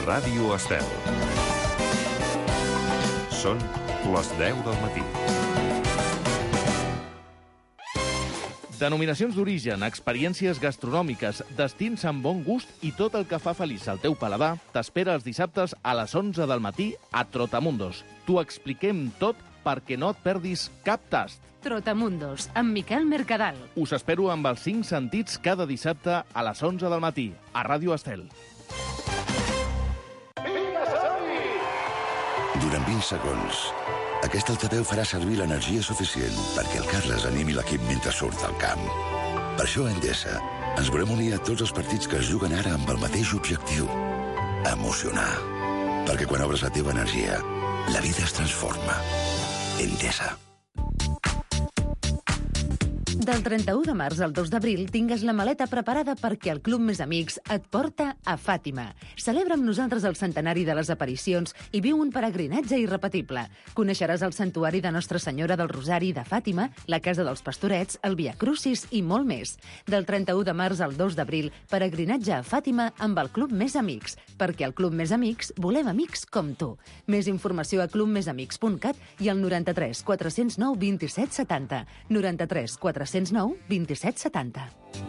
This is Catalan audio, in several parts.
Ràdio Estel. Són les 10 del matí. Denominacions d'origen, experiències gastronòmiques, destins amb bon gust i tot el que fa feliç al teu paladar t'espera els dissabtes a les 11 del matí a Trotamundos. T'ho expliquem tot perquè no et perdis cap tast. Trotamundos, amb Miquel Mercadal. Us espero amb els 5 sentits cada dissabte a les 11 del matí, a Ràdio Estel. Durant 20 segons, aquest altaveu farà servir l'energia suficient perquè el Carles animi l'equip mentre surt al camp. Per això a Endesa ens volem unir a tots els partits que es juguen ara amb el mateix objectiu: emocionar. Perquè quan obres la teva energia, la vida es transforma. Endesa. Del 31 de març al 2 d'abril tingues la maleta preparada perquè el Club Més Amics et porta a Fàtima. Celebra amb nosaltres el centenari de les aparicions i viu un peregrinatge irrepetible. Coneixeràs el santuari de Nostra Senyora del Rosari de Fàtima, la Casa dels Pastorets, el Via Crucis i molt més. Del 31 de març al 2 d'abril, peregrinatge a Fàtima amb el Club Més Amics, perquè al Club Més Amics volem amics com tu. Més informació a clubmesamics.cat i al 93 409 27 70. 93 409 27 70.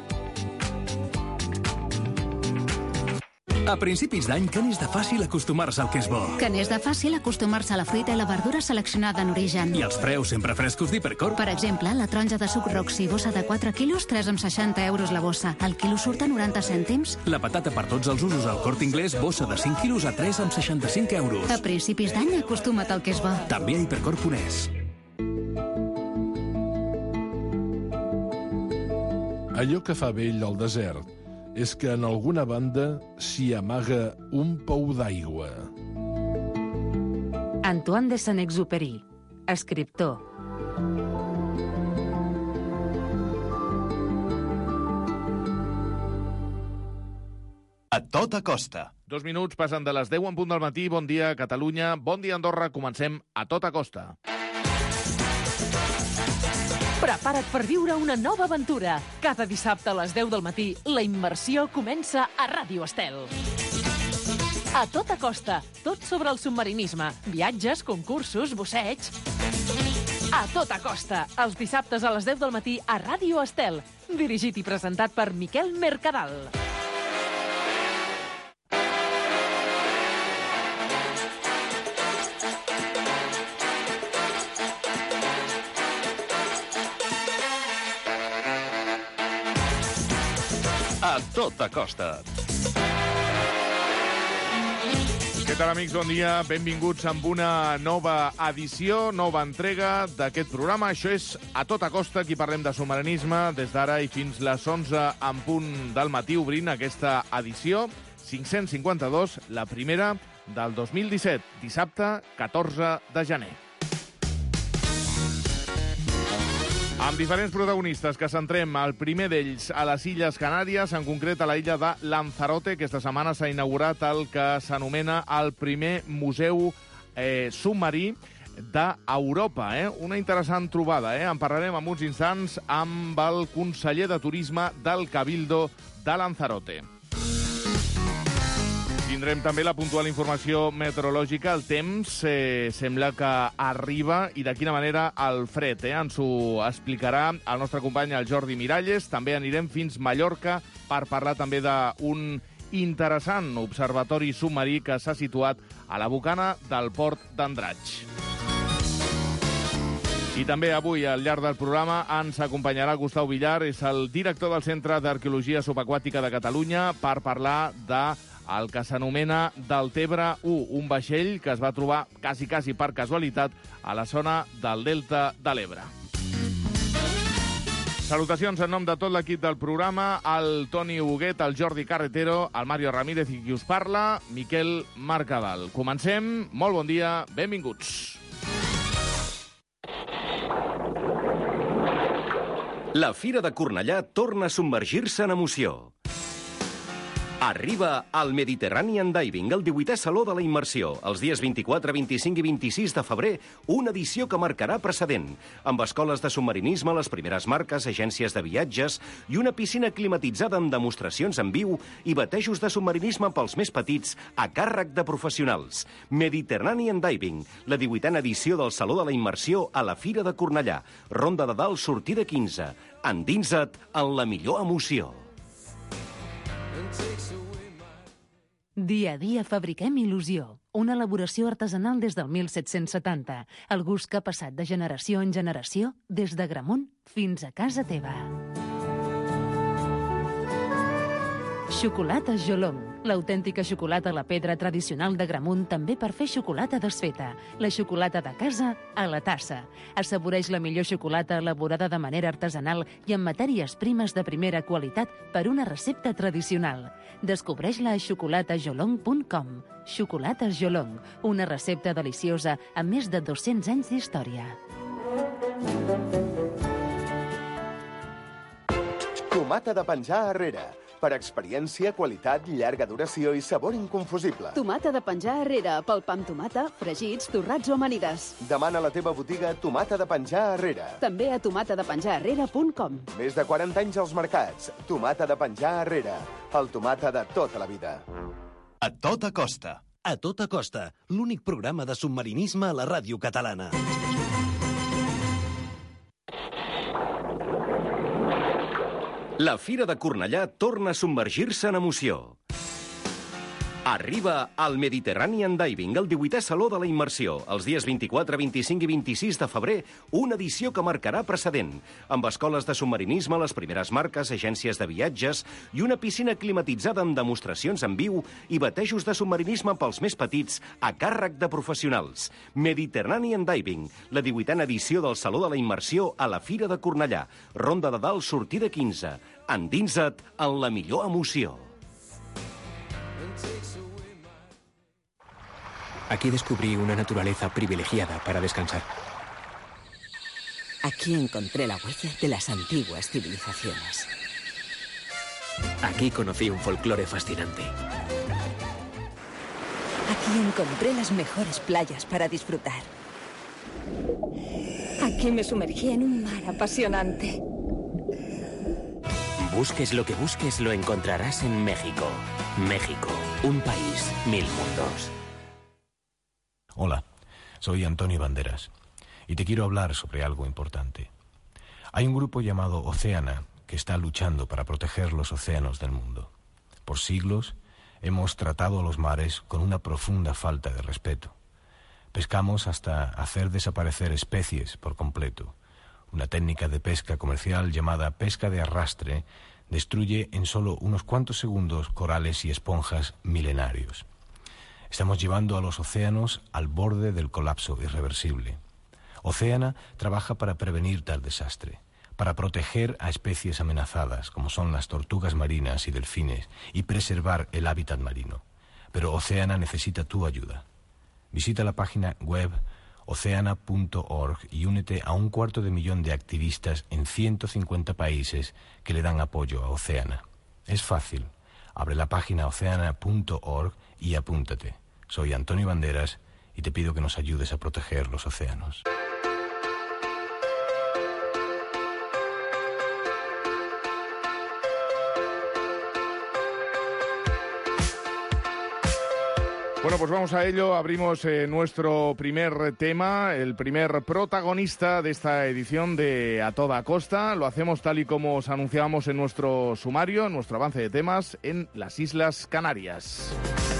A principis d'any, que n'és de fàcil acostumar-se al que és bo. Que n'és de fàcil acostumar-se a la fruita i la verdura seleccionada en origen. I els preus sempre frescos d'Hipercor. Per exemple, la taronja de suc Roxy, bossa de 4 quilos, 3 amb 60 euros la bossa. El quilo surt a 90 cèntims. La patata per tots els usos al Corte Inglés, bossa de 5 quilos a 3 amb 65 euros. A principis d'any, acostuma't al que és bo. També a Hipercor.es. Allò que fa vell al desert és que en alguna banda s'hi amaga un pou d'aigua. Antoine de Saint-Exupéry, escriptor. A tota costa. 2 minuts passen de les 10 en punt del matí. Bon dia, Catalunya. Bon dia, Andorra. Comencem a tota costa. Prepara't per viure una nova aventura. Cada dissabte a les 10 del matí, la immersió comença a Ràdio Estel. A tota costa, tot sobre el submarinisme, viatges, concursos, busseig. A tota costa, els dissabtes a les 10 del matí a Ràdio Estel. Dirigit i presentat per Miquel Mercadal. A tota costa. Què tal, amics? Bon dia. Benvinguts amb una nova edició, nova entrega d'aquest programa. Això és A tota costa. Aquí parlem de submarinisme des d'ara i fins les 11 en punt del matí, obrint aquesta edició 552, la primera del 2017, dissabte 14 de gener. Amb diferents protagonistes que centrem el primer d'ells a les Illes Canàries, en concret a la illa de Lanzarote. Aquesta setmana s'ha inaugurat el que s'anomena el primer museu submarí d'Europa. Una interessant trobada. En parlarem en uns instants amb el conseller de Turisme del Cabildo de Lanzarote. Tindrem també la puntual informació meteorològica. El temps sembla que arriba i de quina manera el fred. Ens ho explicarà el nostre company, el Jordi Miralles. També anirem fins Mallorca per parlar també d'un interessant observatori submarí que s'ha situat a la bocana del port d'Andratx. I també avui, al llarg del programa, ens acompanyarà Gustau Villar, és el director del Centre d'Arqueologia Subaquàtica de Catalunya, per parlar el que s'anomena Deltebre 1, un vaixell que es va trobar quasi per casualitat a la zona del Delta de l'Ebre. Salutacions en nom de tot l'equip del programa, el Toni Huguet, el Jordi Carretero, el Mario Ramírez i qui us parla, Miquel Mercadal. Comencem, molt bon dia, benvinguts. La Fira de Cornellà torna a submergir-se en emoció. Arriba al Mediterranean Diving, el 18è Saló de la Immersió. Els dies 24, 25 i 26 de febrer, una edició que marcarà precedent. Amb escoles de submarinisme, les primeres marques, agències de viatges i una piscina climatitzada amb demostracions en viu i batejos de submarinisme pels més petits a càrrec de professionals. Mediterranean Diving, la 18a edició del Saló de la Immersió a la Fira de Cornellà. Ronda de Dalt, sortida 15. Endinsa't en la millor emoció. Dia a dia fabriquem il·lusió. Una elaboració artesanal des del 1770. El gust que ha passat de generació en generació, des de Gramunt fins a casa teva. Xocolata Jolong, l'autèntica xocolata a la pedra tradicional de Gramunt, també per fer xocolata desfeta. La xocolata de casa a la tassa. Assaboreix la millor xocolata elaborada de manera artesanal i amb matèries primes de primera qualitat per una recepta tradicional. Descobreix-la a xocolatajolong.com. Xocolata Jolong, una recepta deliciosa amb més de 200 anys d'història. Tomata de penjar Herrera. Per experiència, qualitat, llarga duració i sabor inconfusible. Tomata de penjar Herrera, pel pa amb tomata, fregits, torrats o amanides. Demana a la teva botiga Tomata de penjar Herrera. També a tomatadepenjarherrera.com. Més de 40 anys als mercats. Tomata de penjar Herrera. El tomata de tota la vida. A tota costa. A tota costa, l'únic programa de submarinisme a la ràdio catalana. La Fira de Cornellà torna a submergir-se en emoció. Arriba al Mediterranean Diving, el 18è Saló de la Immersió. Els dies 24, 25 i 26 de febrer, una edició que marcarà precedent. Amb escoles de submarinisme, les primeres marques, agències de viatges i una piscina climatitzada amb demostracions en viu i batejos de submarinisme pels més petits a càrrec de professionals. Mediterranean Diving, la 18a edició del Saló de la Immersió a la Fira de Cornellà. Ronda de Dalt, sortida 15. Endinsa't en la millor emoció. Aquí descubrí una naturaleza privilegiada para descansar. Aquí encontré la huella de las antiguas civilizaciones. Aquí conocí un folclore fascinante. Aquí encontré las mejores playas para disfrutar. Aquí me sumergí en un mar apasionante. Busques lo que busques, lo encontrarás en México. México, un país, 1000 mundos. Hola, soy Antonio Banderas y te quiero hablar sobre algo importante. Hay un grupo llamado Oceana que está luchando para proteger los océanos del mundo. Por siglos hemos tratado a los mares con una profunda falta de respeto. Pescamos hasta hacer desaparecer especies por completo. Una técnica de pesca comercial llamada pesca de arrastre destruye en solo unos cuantos segundos corales y esponjas milenarios. Estamos llevando a los océanos al borde del colapso irreversible. Oceana trabaja para prevenir tal desastre, para proteger a especies amenazadas, como son las tortugas marinas y delfines, y preservar el hábitat marino. Pero Oceana necesita tu ayuda. Visita la página web oceana.org y únete a 250.000 de activistas en 150 países que le dan apoyo a Oceana. Es fácil. Abre la página oceana.org y apúntate. Soy Antonio Banderas y te pido que nos ayudes a proteger los océanos. Bueno, pues vamos a ello. Abrimos nuestro primer tema, el primer protagonista de esta edición de A Toda Costa. Lo hacemos tal y como os anunciábamos en nuestro sumario, en nuestro avance de temas, en las Islas Canarias.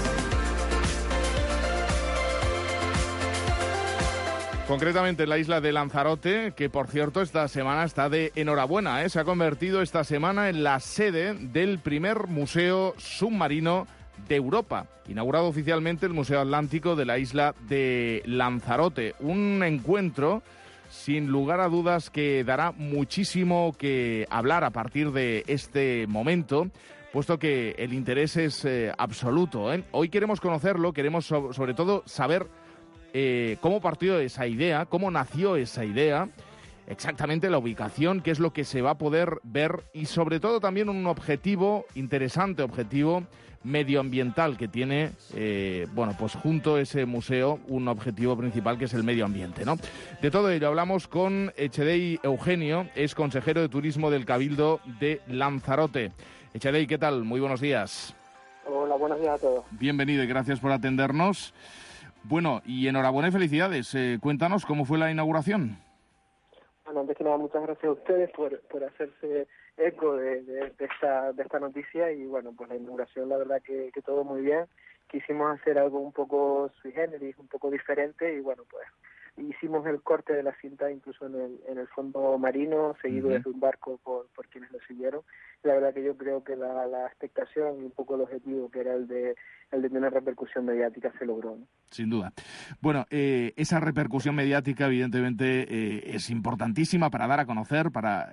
Concretamente en la isla de Lanzarote, que por cierto esta semana está de enhorabuena, se ha convertido esta semana en la sede del primer museo submarino de Europa. Inaugurado oficialmente el Museo Atlántico de la isla de Lanzarote. Un encuentro, sin lugar a dudas, que dará muchísimo que hablar a partir de este momento, puesto que el interés es absoluto. Hoy queremos conocerlo, queremos sobre todo saber cómo partió esa idea, cómo nació esa idea, exactamente la ubicación, qué es lo que se va a poder ver y sobre todo también un objetivo, interesante objetivo medioambiental que tiene, pues junto a ese museo, un objetivo principal que es el medio ambiente, ¿no? De todo ello hablamos con Echedei Eugenio, es consejero de Turismo del Cabildo de Lanzarote. Echedei, ¿qué tal? Muy buenos días. Hola, buenos días a todos. Bienvenido y gracias por atendernos. Bueno, y enhorabuena y felicidades. Cuéntanos cómo fue la inauguración. Bueno, antes que nada, muchas gracias a ustedes por hacerse eco de esta noticia y bueno, pues la inauguración la verdad que todo muy bien. Quisimos hacer algo un poco sui generis, un poco diferente y bueno, pues hicimos el corte de la cinta incluso en el fondo marino, seguido desde un barco por quienes lo siguieron. La verdad que yo creo que la expectación y un poco el objetivo que era el de tener repercusión mediática se logró, ¿no? Sin duda. Bueno, esa repercusión mediática evidentemente es importantísima para dar a conocer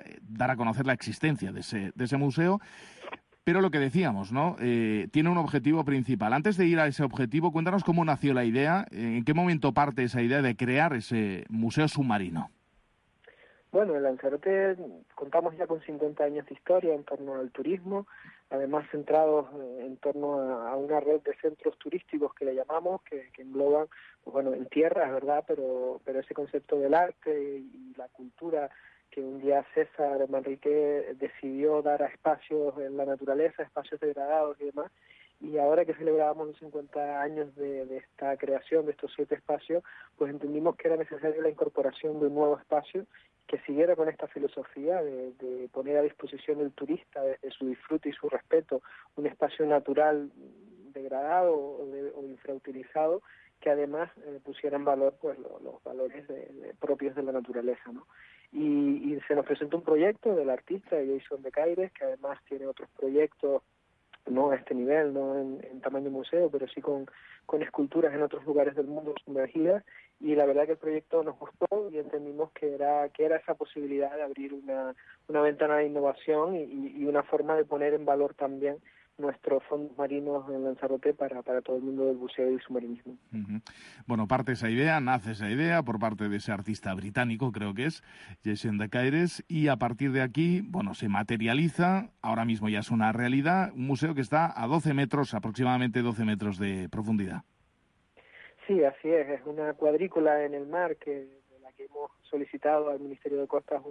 la existencia de ese museo. Pero lo que decíamos, ¿no? Tiene un objetivo principal. Antes de ir a ese objetivo, cuéntanos cómo nació la idea, en qué momento parte esa idea de crear ese museo submarino. Bueno, en Lanzarote contamos ya con 50 años de historia en torno al turismo, además centrados en torno a una red de centros turísticos que le llamamos, que engloban, pues bueno, en tierra, es verdad, pero ese concepto del arte y la cultura que un día César Manrique decidió dar a espacios en la naturaleza, espacios degradados y demás, y ahora que celebrábamos los 50 años de esta creación de estos 7 espacios, pues entendimos que era necesaria la incorporación de un nuevo espacio que siguiera con esta filosofía de poner a disposición del turista desde su disfrute y su respeto un espacio natural degradado o infrautilizado que además pusiera en valor pues los valores propios de la naturaleza, ¿no? Y se nos presentó un proyecto del artista Jason de Caires, que además tiene otros proyectos, no a este nivel, no en tamaño museo, pero sí con esculturas en otros lugares del mundo sumergidas, y la verdad que el proyecto nos gustó y entendimos que era esa posibilidad de abrir una ventana de innovación y una forma de poner en valor también nuestros fondos marinos en Lanzarote para todo el mundo del buceo y el submarinismo. Bueno, nace esa idea por parte de ese artista británico, creo que es, Jason de Caires, y a partir de aquí, bueno, se materializa, ahora mismo ya es una realidad, un museo que está a 12 metros, aproximadamente 12 metros de profundidad. Sí, así es una cuadrícula en el mar de la que hemos solicitado al Ministerio de Costas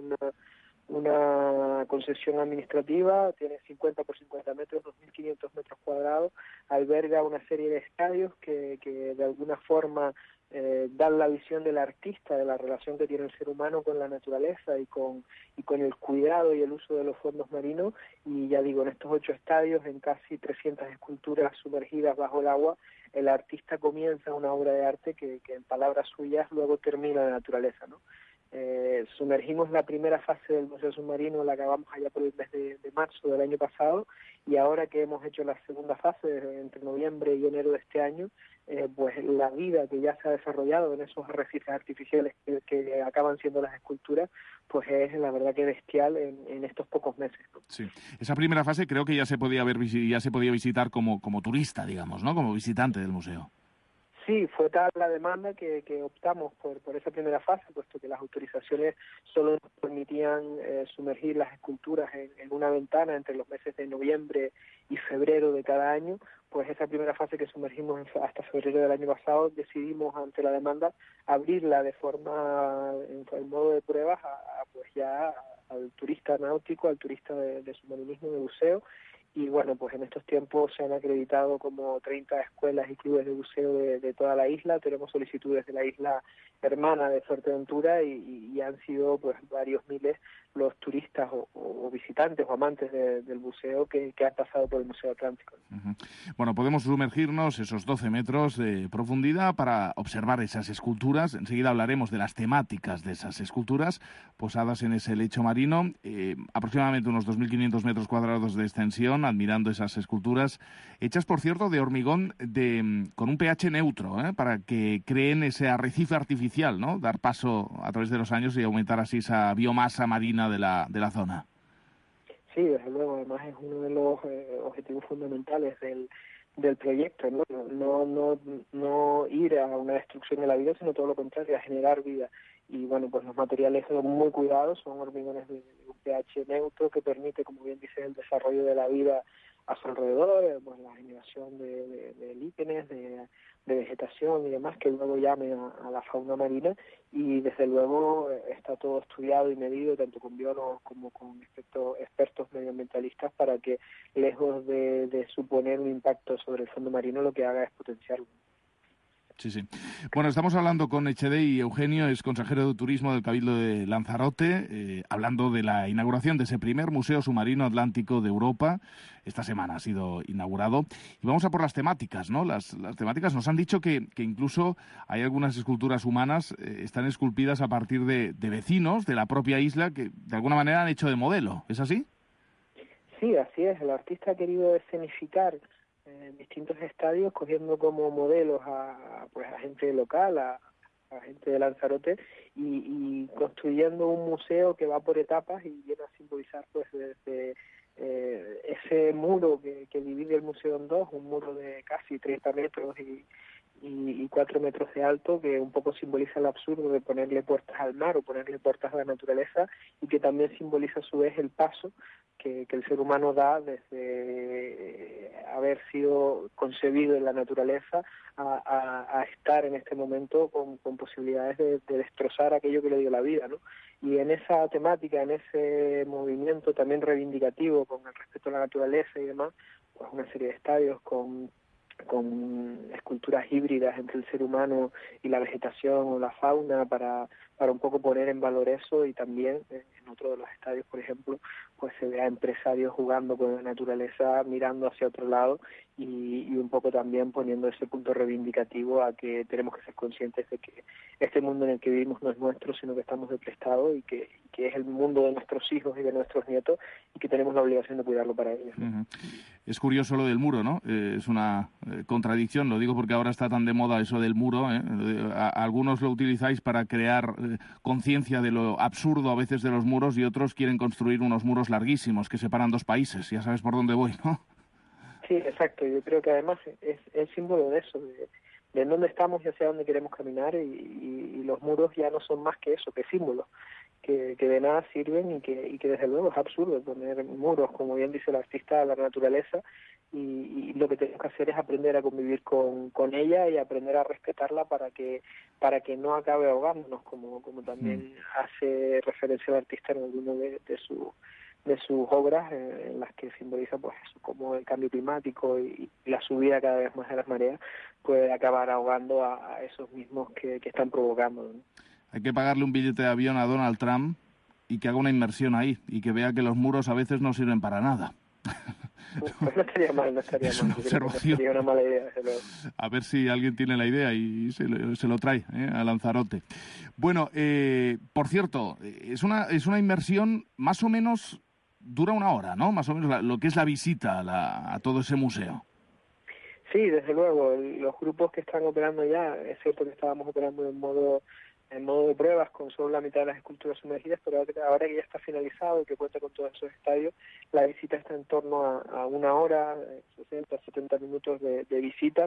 una concesión administrativa, tiene 50 por 50 metros, 2.500 metros cuadrados, alberga una serie de estadios que de alguna forma dan la visión del artista, de la relación que tiene el ser humano con la naturaleza y con el cuidado y el uso de los fondos marinos, y ya digo, en estos 8 estadios, en casi 300 esculturas sumergidas bajo el agua, el artista comienza una obra de arte que en palabras suyas luego termina en la naturaleza, ¿no? Sumergimos la primera fase del museo submarino, la acabamos allá por el mes de marzo del año pasado, y ahora que hemos hecho la segunda fase entre noviembre y enero de este año, pues la vida que ya se ha desarrollado en esos arrecifes artificiales que acaban siendo las esculturas, pues es la verdad que bestial en estos pocos meses, ¿no? Sí, esa primera fase creo que ya se podía visitar como turista, digamos, ¿no? Como visitante del museo. Sí, fue tal la demanda que optamos por esa primera fase, puesto que las autorizaciones solo nos permitían sumergir las esculturas en una ventana entre los meses de noviembre y febrero de cada año. Pues esa primera fase que sumergimos hasta febrero del año pasado, decidimos ante la demanda abrirla de forma, en modo de pruebas, pues ya al turista náutico, al turista de submarinismo, de buceo. Y bueno, pues en estos tiempos se han acreditado como 30 escuelas y clubes de buceo de toda la isla. Tenemos solicitudes de la isla hermana de Fuerteventura y han sido pues varios miles los turistas o visitantes o amantes del buceo que han pasado por el Museo Atlántico. Bueno, podemos sumergirnos esos 12 metros de profundidad para observar esas esculturas. Enseguida hablaremos de las temáticas de esas esculturas posadas en ese lecho marino. Aproximadamente unos 2.500 metros cuadrados de extensión, admirando esas esculturas, hechas, por cierto, de hormigón con un pH neutro, para que creen ese arrecife artificial, ¿no? Dar paso a través de los años y aumentar así esa biomasa marina de la zona. Sí, desde luego, además es uno de los objetivos fundamentales del proyecto, ¿no? No ir a una destrucción de la vida, sino todo lo contrario, a generar vida. bueno, pues los materiales son muy cuidados, son hormigones de un pH neutro que permite, como bien dice, el desarrollo de la vida a su alrededor, pues la generación de líquenes, de vegetación y demás, que luego llame a la fauna marina, y desde luego está todo estudiado y medido tanto con biólogos como con expertos medioambientalistas para que, lejos de suponer un impacto sobre el fondo marino, lo que haga es potenciarlo. Sí, sí. Bueno, estamos hablando con Echedei Eugenio, es consejero de Turismo del Cabildo de Lanzarote, hablando de la inauguración de ese primer Museo Submarino Atlántico de Europa. Esta semana ha sido inaugurado. Y vamos a por las temáticas, ¿no? Las temáticas nos han dicho que incluso hay algunas esculturas humanas, están esculpidas a partir de vecinos de la propia isla que de alguna manera han hecho de modelo. ¿Es así? Sí, así es. El artista ha querido escenificar distintos estadios, cogiendo como modelos a gente local, a gente de Lanzarote, y construyendo un museo que va por etapas y viene a simbolizar pues desde ese muro que divide el museo en dos, un muro de casi 30 metros y 4 metros de alto, que un poco simboliza el absurdo de ponerle puertas al mar o ponerle puertas a la naturaleza, y que también simboliza a su vez el paso que el ser humano da desde haber sido concebido en la naturaleza a estar en este momento con posibilidades de destrozar aquello que le dio la vida, ¿no? Y en esa temática, en ese movimiento también reivindicativo con el respeto a la naturaleza y demás, pues una serie de estadios con esculturas híbridas entre el ser humano y la vegetación o la fauna para un poco poner en valor eso, y también en otro de los estadios, por ejemplo, pues se ve a empresarios jugando con la naturaleza, mirando hacia otro lado y un poco también poniendo ese punto reivindicativo a que tenemos que ser conscientes de que este mundo en el que vivimos no es nuestro, sino que estamos de prestado y que es el mundo de nuestros hijos y de nuestros nietos y que tenemos la obligación de cuidarlo para ellos, ¿no? Uh-huh. Es curioso lo del muro, ¿no? Es una contradicción, lo digo porque ahora está tan de moda eso del muro, algunos lo utilizáis para crear conciencia de lo absurdo a veces de los muros, y otros quieren construir unos muros larguísimos que separan dos países. Ya sabes por dónde voy, ¿no? Sí, exacto. Yo creo que además es símbolo de eso, de dónde estamos y hacia dónde queremos caminar, y los muros ya no son más que eso, que símbolos, que de nada sirven y que desde luego es absurdo poner muros, como bien dice el artista, a la naturaleza, y lo que tenemos que hacer es aprender a convivir con ella y aprender a respetarla para que no acabe ahogándonos, como también hace referencia el artista en alguno de sus obras, en las que simboliza pues eso, como el cambio climático y la subida cada vez más de las mareas puede acabar ahogando a esos mismos que están provocando, ¿no? Hay que pagarle un billete de avión a Donald Trump y que haga una inmersión ahí y que vea que los muros a veces no sirven para nada. Pues no estaría mal. Es una observación. Sería una mala idea, desde luego. A ver si alguien tiene la idea y se lo trae a Lanzarote. Bueno, por cierto, es una inmersión más o menos, dura una hora, ¿no? Más o menos lo que es la visita a todo ese museo. Sí, desde luego. Los grupos que están operando ya, es cierto que estábamos operando en modo de pruebas con solo la mitad de las esculturas sumergidas, pero ahora que ya está finalizado y que cuenta con todos esos estadios, la visita está en torno a una hora, 60, 70 minutos de visita,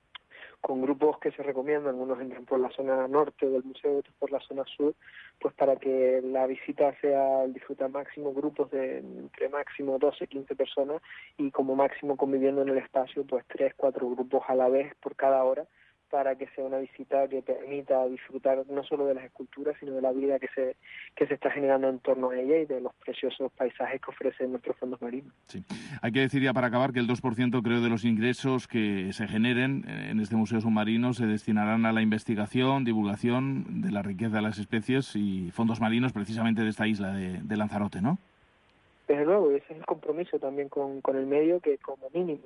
con grupos que se recomiendan. Unos entran por la zona norte del museo, otros por la zona sur, pues para que la visita sea el disfruta máximo, grupos de entre máximo 12, 15 personas, y como máximo conviviendo en el espacio, pues 3, 4 grupos a la vez por cada hora, para que sea una visita que permita disfrutar no solo de las esculturas, sino de la vida que se está generando en torno a ella y de los preciosos paisajes que ofrecen nuestros fondos marinos. Sí. Hay que decir ya para acabar que el 2% creo de los ingresos que se generen en este museo submarino se destinarán a la investigación, divulgación de la riqueza de las especies y fondos marinos precisamente de esta isla de Lanzarote, ¿no? Desde luego, ese es el compromiso también con el medio, que como mínimo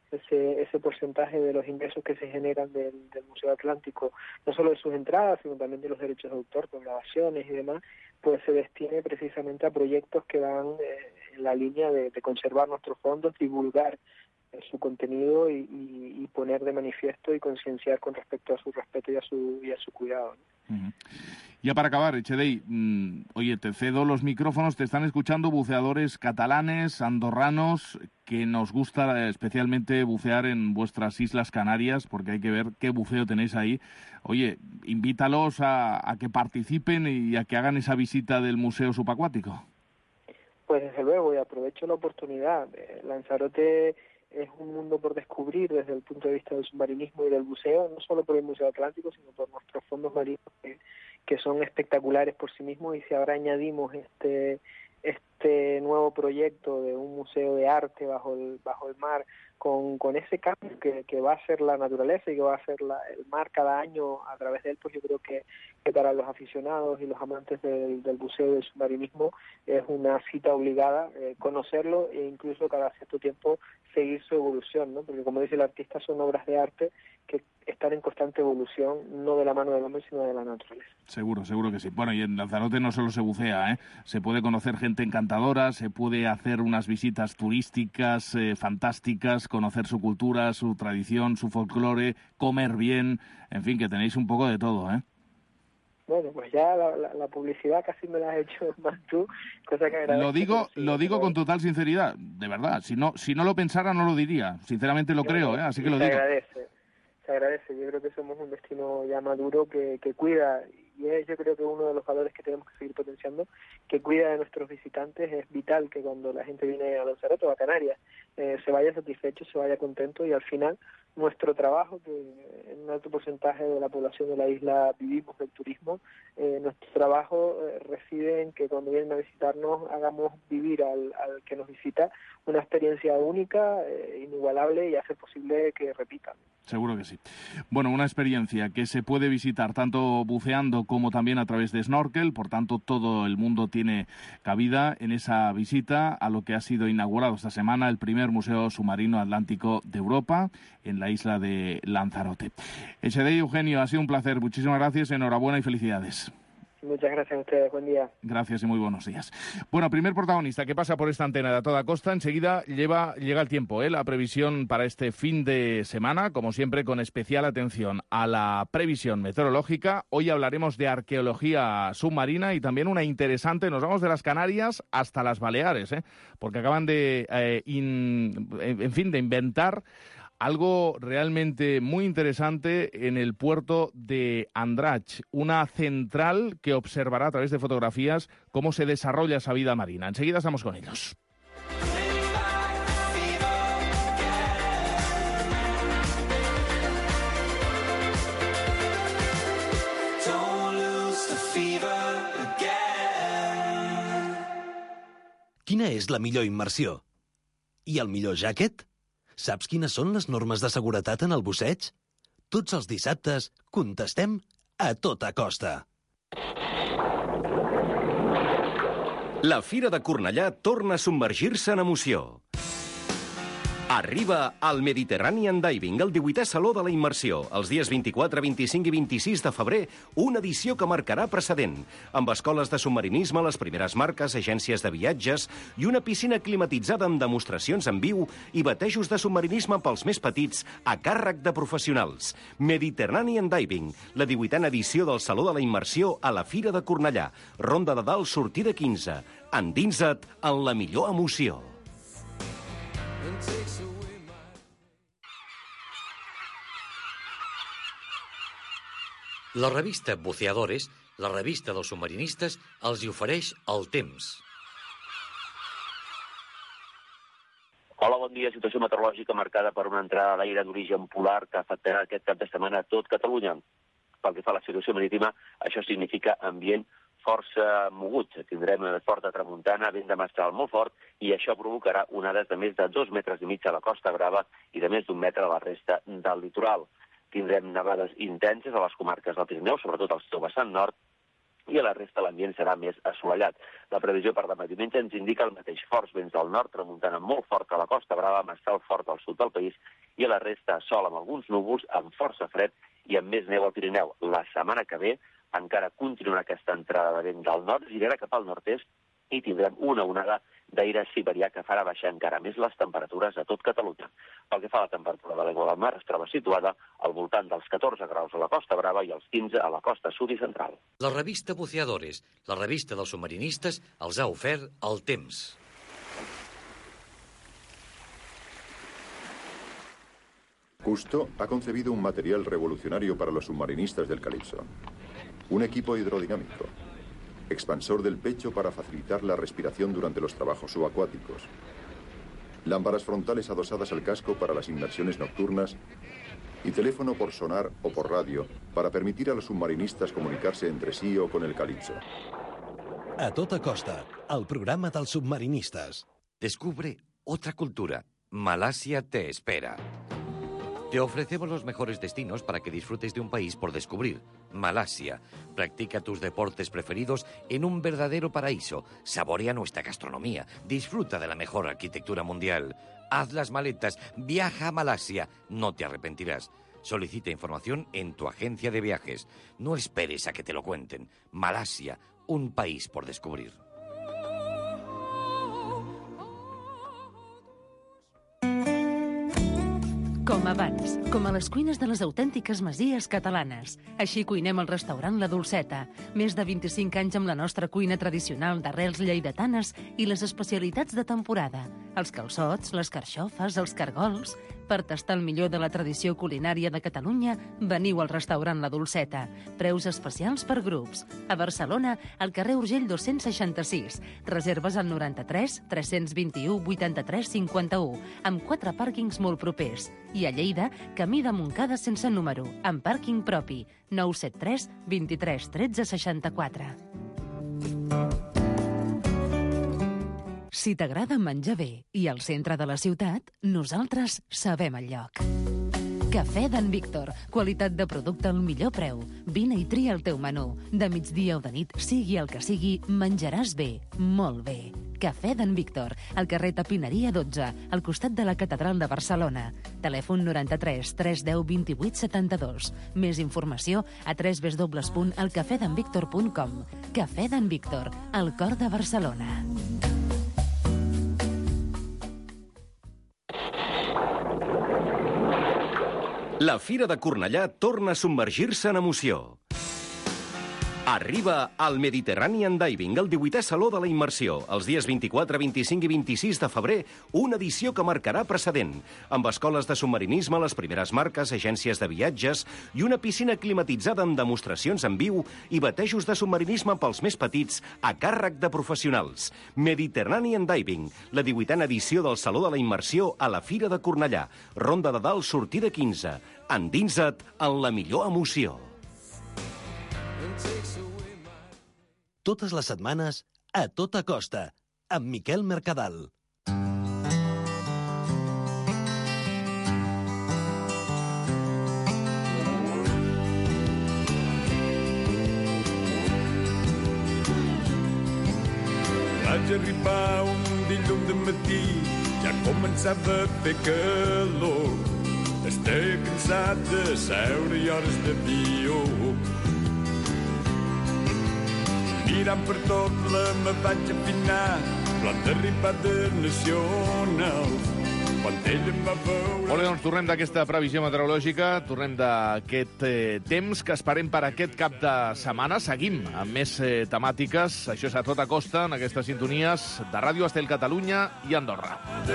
ese porcentaje de los ingresos que se generan del Museo Atlántico, no solo de sus entradas, sino también de los derechos de autor, con grabaciones y demás, pues se destine precisamente a proyectos que van en la línea de conservar nuestros fondos, divulgar su contenido y poner de manifiesto y concienciar con respecto a su respeto y a su cuidado, ¿no? Ya para acabar, Echedei, oye, te cedo los micrófonos, te están escuchando buceadores catalanes, andorranos, que nos gusta especialmente bucear en vuestras Islas Canarias, porque hay que ver qué buceo tenéis ahí. Oye, invítalos a que participen y a que hagan esa visita del Museo Subacuático. Pues desde luego, y aprovecho la oportunidad. Lanzarote es un mundo por descubrir desde el punto de vista del submarinismo y del buceo, no solo por el Museo Atlántico, sino por nuestros fondos marinos que son espectaculares por sí mismos, y si ahora añadimos este nuevo proyecto de un museo de arte bajo el mar, con ese cambio que va a ser la naturaleza y que va a ser el mar cada año a través de él, pues yo creo que para los aficionados y los amantes del buceo y del submarinismo es una cita obligada conocerlo e incluso cada cierto tiempo seguir su evolución, ¿no? Porque como dice el artista, son obras de arte que están en constante evolución, no de la mano del hombre, sino de la naturaleza. Seguro que sí. Bueno, y en Lanzarote no solo se bucea, ¿eh? Se puede conocer gente encantadora, se puede hacer unas visitas turísticas fantásticas, conocer su cultura, su tradición, su folclore, comer bien, en fin, que tenéis un poco de todo, ¿eh? Bueno, pues ya la publicidad casi me la has hecho más tú, cosa que agradezco. Lo digo con total sinceridad, de verdad. Si no lo pensara, no lo diría. Sinceramente lo creo, ¿eh? Así que lo digo. Se agradece. Yo creo que somos un destino ya maduro que cuida, y yo creo que uno de los valores que tenemos que seguir potenciando, que cuida de nuestros visitantes. Es vital que cuando la gente viene a Lanzarote o a Canarias se vaya satisfecho, se vaya contento, y al final nuestro trabajo, que en un alto porcentaje de la población de la isla vivimos del turismo, nuestro trabajo reside en que cuando vienen a visitarnos hagamos vivir al que nos visita una experiencia única, inigualable, y hacer posible que repitan. Seguro que sí. Bueno, una experiencia que se puede visitar tanto buceando como también a través de snorkel, por tanto todo el mundo tiene cabida en esa visita a lo que ha sido inaugurado esta semana el primer Museo Submarino Atlántico de Europa en la isla de Lanzarote. Echedei, Eugenio, ha sido un placer. Muchísimas gracias, enhorabuena y felicidades. Muchas gracias a ustedes, buen día. Gracias y muy buenos días. Bueno, primer protagonista que pasa por esta antena de A Toda Costa, enseguida llega el tiempo, la previsión para este fin de semana, como siempre con especial atención a la previsión meteorológica. Hoy hablaremos de arqueología submarina y también una interesante, nos vamos de las Canarias hasta las Baleares, porque acaban de inventar algo realmente muy interesante en el puerto de Andratx, una central que observará a través de fotografías cómo se desarrolla esa vida marina. Enseguida estamos con ellos. Quina és la millor immersió? I el millor jacket? Saps quines són les normes de seguretat en el busseig? Tots els dissabtes contestem a tota costa. La Fira de Cornellà torna a submergir-se en emoció. Arriba al Mediterranean Diving, el 18è Saló de la Immersió. Els dies 24, 25 i 26 de febrer, una edició que marcarà precedent, amb escoles de submarinisme, les primeres marques, agències de viatges i una piscina climatitzada amb demostracions en viu i batejos de submarinisme pels més petits a càrrec de professionals. Mediterranean Diving, la 18a edició del Saló de la Immersió a la Fira de Cornellà. Ronda de Dalt, sortida 15. Endinsa't en la millor emoció. La revista Buceadores, la revista dels submarinistes, els hi ofereix el temps. Hola, bon dia. Situació meteorològica marcada per una entrada d'aire d'origen polar que afectarà aquest cap de setmana a tot Catalunya. Pel que fa a la situació marítima, això significa ambient força mogut. Tindrem forta tramuntana, vent de mestral molt fort, i això provocarà onades de més de 2,5 metres a la Costa Brava i de més d'1 metre a la resta del litoral. Tindrem nevades intenses a les comarques del Pirineu, sobretot al seu vessant nord, i a la resta l'ambient serà més assolellat. La previsió per demà diumenge ens indica el mateix: forts vents del nord, tramuntana molt fort a la Costa Brava, mestral fort al sud del país, i a la resta sol amb alguns núvols, amb força fred i amb més neu al Pirineu. La setmana que ve encara continuarà aquesta entrada de vent del nord, girarà cap al nord-est i tindrem una onada d'aire siberià que farà baixar encara més les temperatures a tot Catalunya. Pel que fa a la temperatura de l'aigua del mar, es troba situada al voltant dels 14 graus a la Costa Brava i els 15 a la costa sud i central. La revista Buceadores, la revista dels submarinistes, els ha ofert el temps. Cousteau ha concebido un material revolucionario para los submarinistas del Calypso. Un equipo hidrodinámico, expansor del pecho para facilitar la respiración durante los trabajos subacuáticos, lámparas frontales adosadas al casco para las inmersiones nocturnas y teléfono por sonar o por radio para permitir a los submarinistas comunicarse entre sí o con el Calypso. A tota costa, el programa dels submarinistes. Descubre otra cultura. Malasia te espera. Te ofrecemos los mejores destinos para que disfrutes de un país por descubrir. Malasia. Practica tus deportes preferidos en un verdadero paraíso. Saborea nuestra gastronomía. Disfruta de la mejor arquitectura mundial. Haz las maletas. Viaja a Malasia. No te arrepentirás. Solicita información en tu agencia de viajes. No esperes a que te lo cuenten. Malasia. Un país por descubrir. Com abans, com a les cuines de les autèntiques masies catalanes. Així cuinem al restaurant La Dolceta. Més de 25 anys amb la nostra cuina tradicional d'arrels lleidatanes i les especialitats de temporada. Els calçots, les carxofes, els cargols... Per tastar el millor de la tradició culinària de Catalunya, veniu al restaurant La Dolceta. Preus especials per grups. A Barcelona, al carrer Urgell 266. Reserves al 93 321 83 51, amb 4 pàrquings molt propers. I a Lleida, camí de Montcada sense número, amb pàrquing propi. 973 23 13 64. Si t'agrada menjar bé i al centre de la ciutat, nosaltres sabem el lloc. Cafè d'en Víctor. Qualitat de producte al millor preu. Vine i tria el teu menú. De migdia o de nit, sigui el que sigui, menjaràs bé, molt bé. Cafè d'en Víctor, al carrer Tapineria 12, al costat de la Catedral de Barcelona. Telèfon 93 310 28 72. Més informació a www.elcafedenvictor.com. Cafè d'en Víctor, al cor de Barcelona. La Fira de Cornellà torna a submergir-se en emoció. Arriba al Mediterranean Diving, el 18è Saló de la Immersió, els dies 24, 25 i 26 de febrer, una edició que marcarà precedent, amb escoles de submarinisme, les primeres marques, agències de viatges i una piscina climatitzada amb demostracions en viu i batejos de submarinisme pels més petits a càrrec de professionals. Mediterranean Diving, la 18a edició del Saló de la Immersió a la Fira de Cornellà. Ronda de dalt, sortida 15. Endinsa't en la millor emoció. Totes les setmanes, a tota costa, amb Miquel Mercadal. Vaig arribar un dilluns de matí, ja començava a fer calor. Estic cansat de seure i hores d'avió. Mirant per tot me vaig afinar, plan d'arribades nacionals. Quan ella em va veure... Molt bé, doncs tornem d'aquesta previsió meteorològica, tornem d'aquest temps que esperem per aquest cap de setmana. Seguim amb més temàtiques. Això és a tota costa, en aquestes sintonies de Ràdio Estel Catalunya i Andorra.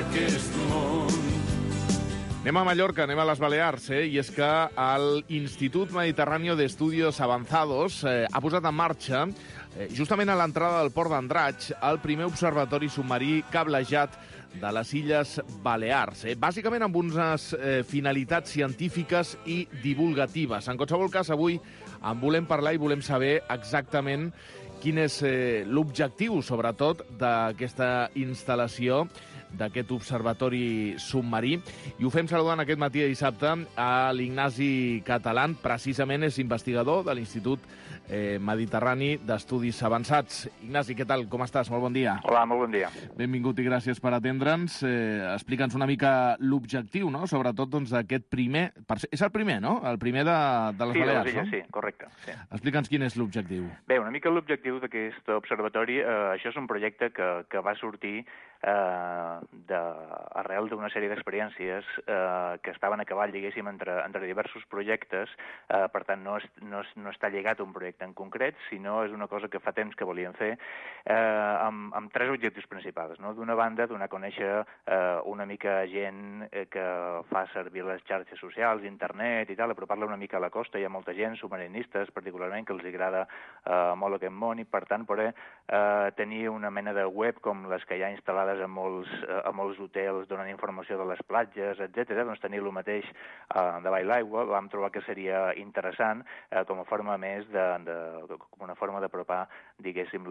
Anem a Mallorca, anem a les Balears, i és que l'Institut Mediterráneo de Estudios Avanzados ha posat en marxa, justament a l'entrada del port d'Andratx, el primer observatori submarí cablejat de les Illes Balears, bàsicament amb unes finalitats científiques i divulgatives. En qualsevol cas, avui en volem parlar i volem saber exactament quin és l'objectiu, sobretot, d'aquesta instal·lació d'aquest observatori submarí. I ho fem saludant aquest matí de dissabte a l'Ignasi Catalán, precisament és investigador de l'Institut Mediterrani d'Estudis Avançats. Ignasi, què tal? Com estàs? Molt bon dia. Hola, molt bon dia. Benvingut i gràcies per atendre'ns. Explica'ns una mica l'objectiu, no? Sobretot doncs, aquest primer... És el primer, no? El primer de les Balears, no? Sí, correcte. Sí. Explica'ns quin és l'objectiu. Bé, una mica l'objectiu d'aquest observatori, això és un projecte que va sortir arrel d'una sèrie d'experiències que estaven a cavall, diguéssim, entre diversos projectes. Per tant, no està lligat a un projecte en concret, sinó és una cosa que fa temps que volíem fer amb tres objectius principals. D'una banda, donar a conèixer una mica gent que fa servir les xarxes socials, internet i tal, apropar-la una mica a la costa. Hi ha molta gent, submarinistes particularment, que els agrada molt aquest món i, per tant, poder tenir una mena de web com les que hi ha instal·lades a molts hotels donant informació de les platges, etc. Doncs tenir el mateix davall l'aigua. Vam trobar que seria interessant com a forma més com una forma d'apropar, diguéssim,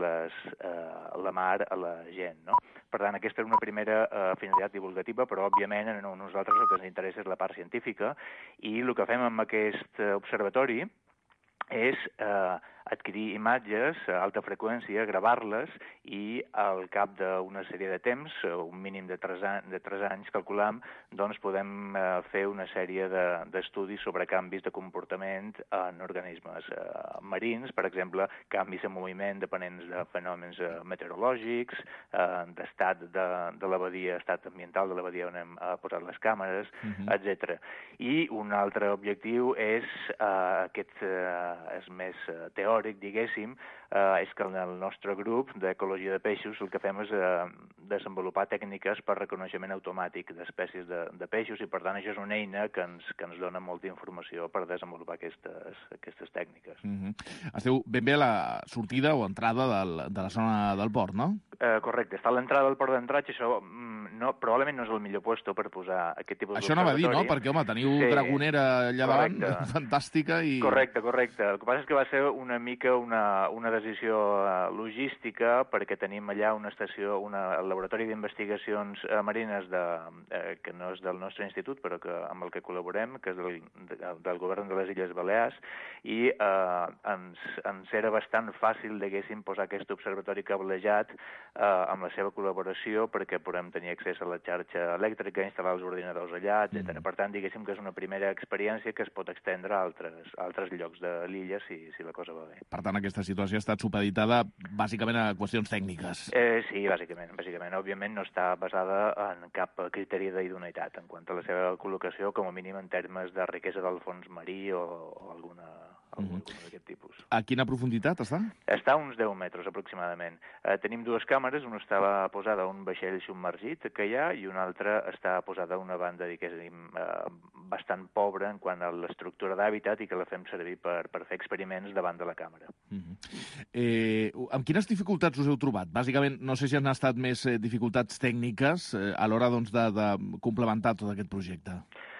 la mar a la gent, no? Per tant, aquesta és una primera finalitat divulgativa, però, òbviament, a nosaltres el que ens interessa és la part científica i el que fem amb aquest observatori és adquirir imatges a alta freqüència, gravar-les i al cap d'una sèrie de temps, un mínim de 3 anys, calculam, doncs podem fer una sèrie d'estudis sobre canvis de comportament en organismes marins, per exemple, canvis de moviment dependents de fenòmens meteorològics, d'estat de la badia, estat ambiental de la badia on hem posat les càmeres, etc. I un altre objectiu és, aquest és més teòric, diguéssim, és que en el nostre grup d'ecologia de peixos el que fem és desenvolupar tècniques per reconeixement automàtic d'espècies de peixos i, per tant, això és una eina que ens dona molta informació per desenvolupar aquestes tècniques. Esteu ben bé a la sortida o entrada de la zona del port, no? Correcte, està a l'entrada del port d'entratge, això probablement no és el millor lloc per posar aquest tipus d'observatori. Això anava a dir, no? Perquè, home, teniu Dragonera allà davant, fantàstica i... Correcte. El que passa és que va ser una mica una decisió logística perquè tenim allà una estació, el laboratori d'investigacions marines que no és del nostre institut, però amb el que col·laborem, que és del govern de les Illes Balears, i ens era bastant fàcil, diguéssim, posar aquest observatori cablejat amb la seva col·laboració perquè podem tenir accés a la xarxa elèctrica, instal·lar els ordinadors allà, etc. Per tant, diguéssim que és una primera experiència que es pot estendre a altres llocs de l'illa si la cosa va bé. Per tant, aquesta situació ha estat supeditada bàsicament a qüestions tècniques. Sí, bàsicament. Òbviament no està basada en cap criteri d'idoneïtat en quant a la seva col·locació, com a mínim en termes de riquesa del fons marí o alguna d'aquest tipus. A quina profunditat està? Està a uns 10 metres, aproximadament. Tenim dues càmeres, una estava posada a un vaixell submergit que hi ha i una altra està posada a una banda, diguéssim, bastant pobra en quant a l'estructura d'hàbitat i que la fem servir per fer experiments davant de la càmera. Amb quines dificultats us heu trobat? Bàsicament, no sé si han estat més dificultats tècniques a l'hora doncs, de complementar tot aquest projecte.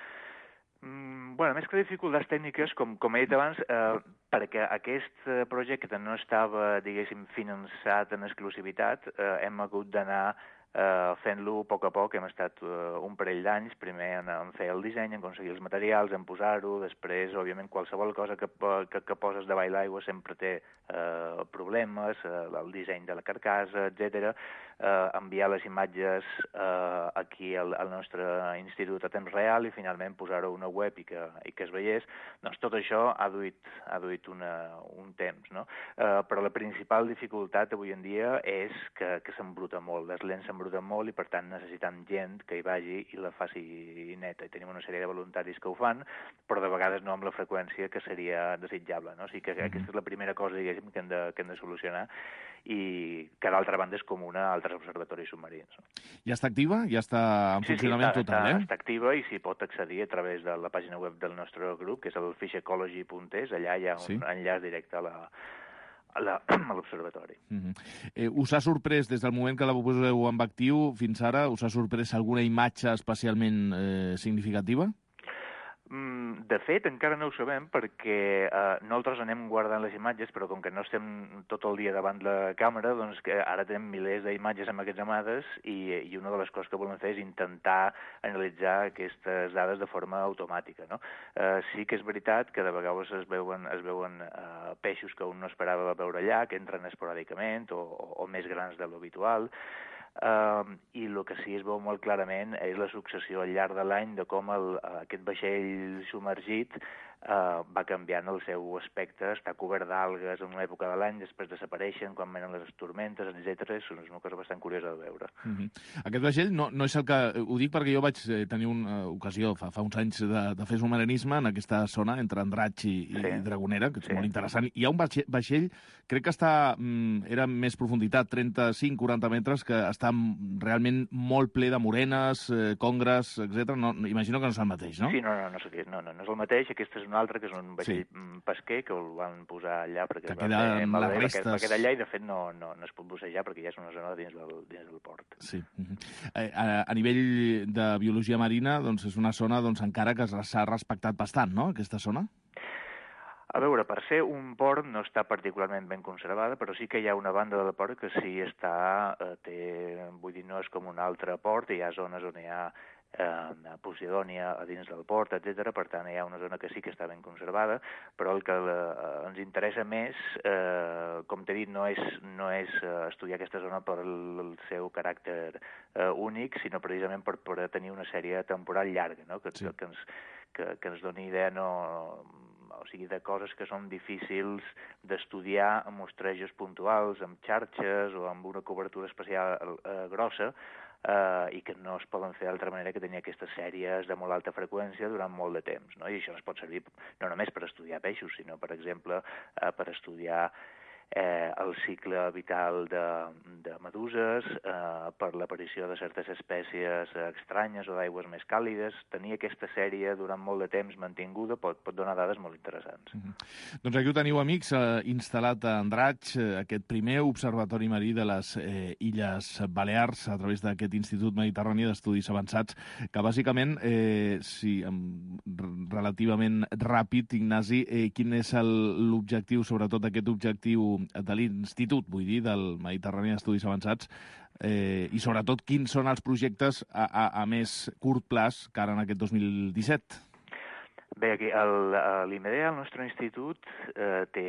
Més que dificultats tècniques, com he dit abans, perquè aquest projecte no estava, diguéssim, finançat en exclusivitat, hem hagut d'anar fent-lo a poc, hem estat un parell d'anys, primer en fer el disseny, en aconseguir els materials, en posar-ho, després, òbviament, qualsevol cosa que poses davall l'aigua sempre té problemes, el disseny de la carcassa, etc. Enviar les imatges aquí al nostre institut a temps real i finalment posar-ho a una web i que es veiés, doncs tot això ha duit un temps, no? Però la principal dificultat avui en dia és que s'embruta molt, les lents s'embruten molt i per tant necessitem gent que hi vagi i la faci neta. I tenim una sèrie de voluntaris que ho fan, però de vegades no amb la freqüència que seria desitjable, no? O sigui que aquesta és la primera cosa, diguéssim, que hem de solucionar i que d'altra banda és comuna a altres observatoris submarins. Ja està activa? Ja està en funcionament total, eh? Està activa i s'hi pot accedir a través de la pàgina web del nostre grup, que és el fishecology.es, allà hi ha un enllaç directe a l'observatori. Us ha sorprès, des del moment que la poseu en actiu fins ara, us ha sorprès alguna imatge especialment significativa? De fet, encara no ho sabem perquè nosaltres anem guardant les imatges, però com que no estem tot el dia davant la càmera, doncs que ara tenim milers d'imatges emmagatzemades i una de les coses que volem fer és intentar analitzar aquestes dades de forma automàtica, no? Sí que és veritat que de vegades es veuen peixos que un no esperava veure allà, que entren esporàdicament o més grans de l'habitual, i el que sí es veu molt clarament és la successió al llarg de l'any de com aquest vaixell submergit va canviant el seu aspecte, està cobert d'algues en una època de l'any, després desapareixen quan venen les tormentes, etc. És una cosa bastant curiosa de veure. Aquest vaixell no és el que... Ho dic perquè jo vaig tenir una ocasió fa uns anys de fer submarinisme en aquesta zona entre Andratx i Dragonera, que és molt interessant. Hi ha un vaixell, crec que era més profunditat, 35-40 metres, que està realment molt ple de morenes, congres, etc. Imagino que no és el mateix, no? Sí, no és el mateix. Aquest és un altre, que és un vaixell pesquer, que el van posar allà perquè va quedar allà i, de fet, no es pot bussejar perquè ja és una zona dins del port. Sí. A nivell de biologia marina, doncs és una zona encara que s'ha respectat bastant, no?, aquesta zona? A veure, per ser un port no està particularment ben conservada, però sí que hi ha una banda del port que sí vull dir, no és com un altre port, hi ha zones on hi ha Posidònia a dins del port, etc. Per tant, hi ha una zona que sí que està ben conservada, però el que ens interessa més, com t'he dit, no és estudiar aquesta zona per el seu caràcter únic, sinó precisament per poder tenir una sèrie temporal llarga, no? Que ens doni idea, o sigui, de coses que són difícils d'estudiar amb mostrejos puntuals, amb xarxes o amb una cobertura especial grossa, i que no es poden fer d'altra manera que tenir aquestes sèries de molt alta freqüència durant molt de temps, no? I això es pot servir no només per estudiar peixos, sinó, per exemple, per estudiar el cicle vital de meduses, per l'aparició de certes espècies estranyes o d'aigües més càlides. Tenir aquesta sèrie durant molt de temps mantinguda pot donar dades molt interessants. Doncs aquí ho teniu, amics, instal·lat a Andratx, aquest primer observatori marí de les Illes Balears, a través d'aquest Institut Mediterrani d'Estudis Avançats, que bàsicament, relativament ràpid, Ignasi, quin és l'objectiu, sobretot aquest objectiu de l'Institut, vull dir, del Mediterrani d'Estudis Avançats, i sobretot quins són els projectes a més curt plaç que ara en aquest 2017? Bé, aquí l'IMEDEA, el nostre institut, té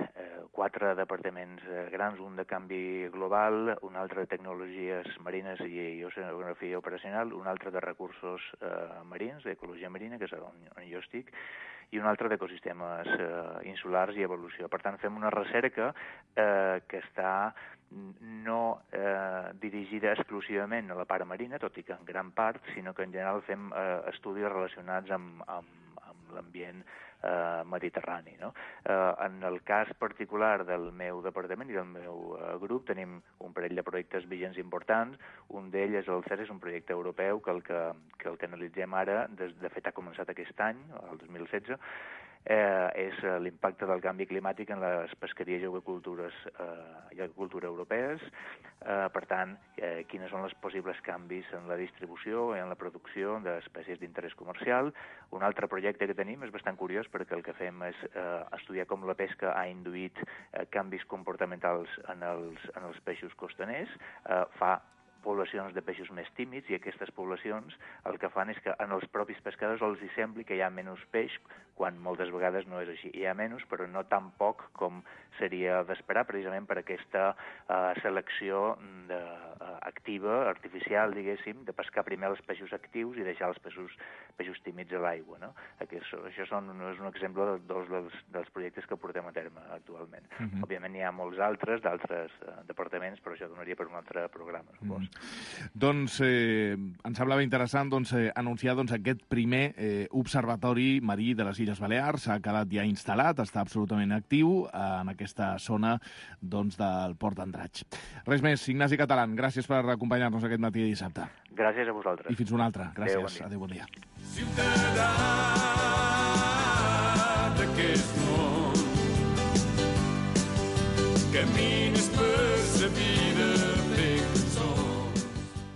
4 departaments grans, un de canvi global, un altre de tecnologies marines i oceanografia operacional, un altre de recursos marins, d'ecologia marina, que és on jo estic, i un altre d'ecosistemes insulars i evolució. Per tant, fem una recerca que està no dirigida exclusivament a la part marina, tot i que en gran part, sinó que en general fem estudis relacionats amb l'ambient mediterrani, no? En el cas particular del meu departament i del meu grup tenim un parell de projectes vigents importants. Un d'ells és el CERES, un projecte europeu que el que analitzem ara, de fet ha començat aquest any, el 2016, és l'impacte del canvi climàtic en les pesqueries i agricultura europees. Per tant, quines són els possibles canvis en la distribució i en la producció d'espècies d'interès comercial. Un altre projecte que tenim és bastant curiós perquè el que fem és estudiar com la pesca ha induït canvis comportamentals en els peixos costaners. Fa poblacions de peixos més tímids i aquestes poblacions el que fan és que en els propis pescadors els hi sembli que hi ha menys peix quan moltes vegades no és així. Hi ha menys, però no tan poc com seria d'esperar, precisament per aquesta selecció activa, artificial, diguéssim, de pescar primer els peixos actius i deixar els peixos tímids a l'aigua, no? Això és un exemple de dos dels projectes que portem a terme actualment. Òbviament hi ha molts altres, d'altres departaments, però això donaria per un altre programa, supos. Doncs em semblava interessant anunciar aquest primer observatori marí de les Illes Balears. Ha quedat ja instal·lat, està absolutament actiu en aquesta zona del port d'Andratx. Res més, Ignasi Catalán, gràcies per acompanyar-nos aquest matí de dissabte. Gràcies a vosaltres. I fins un altre. Gràcies. Adéu, bon dia. Ciutadà d'aquest món, camines per sa vida fent cançons.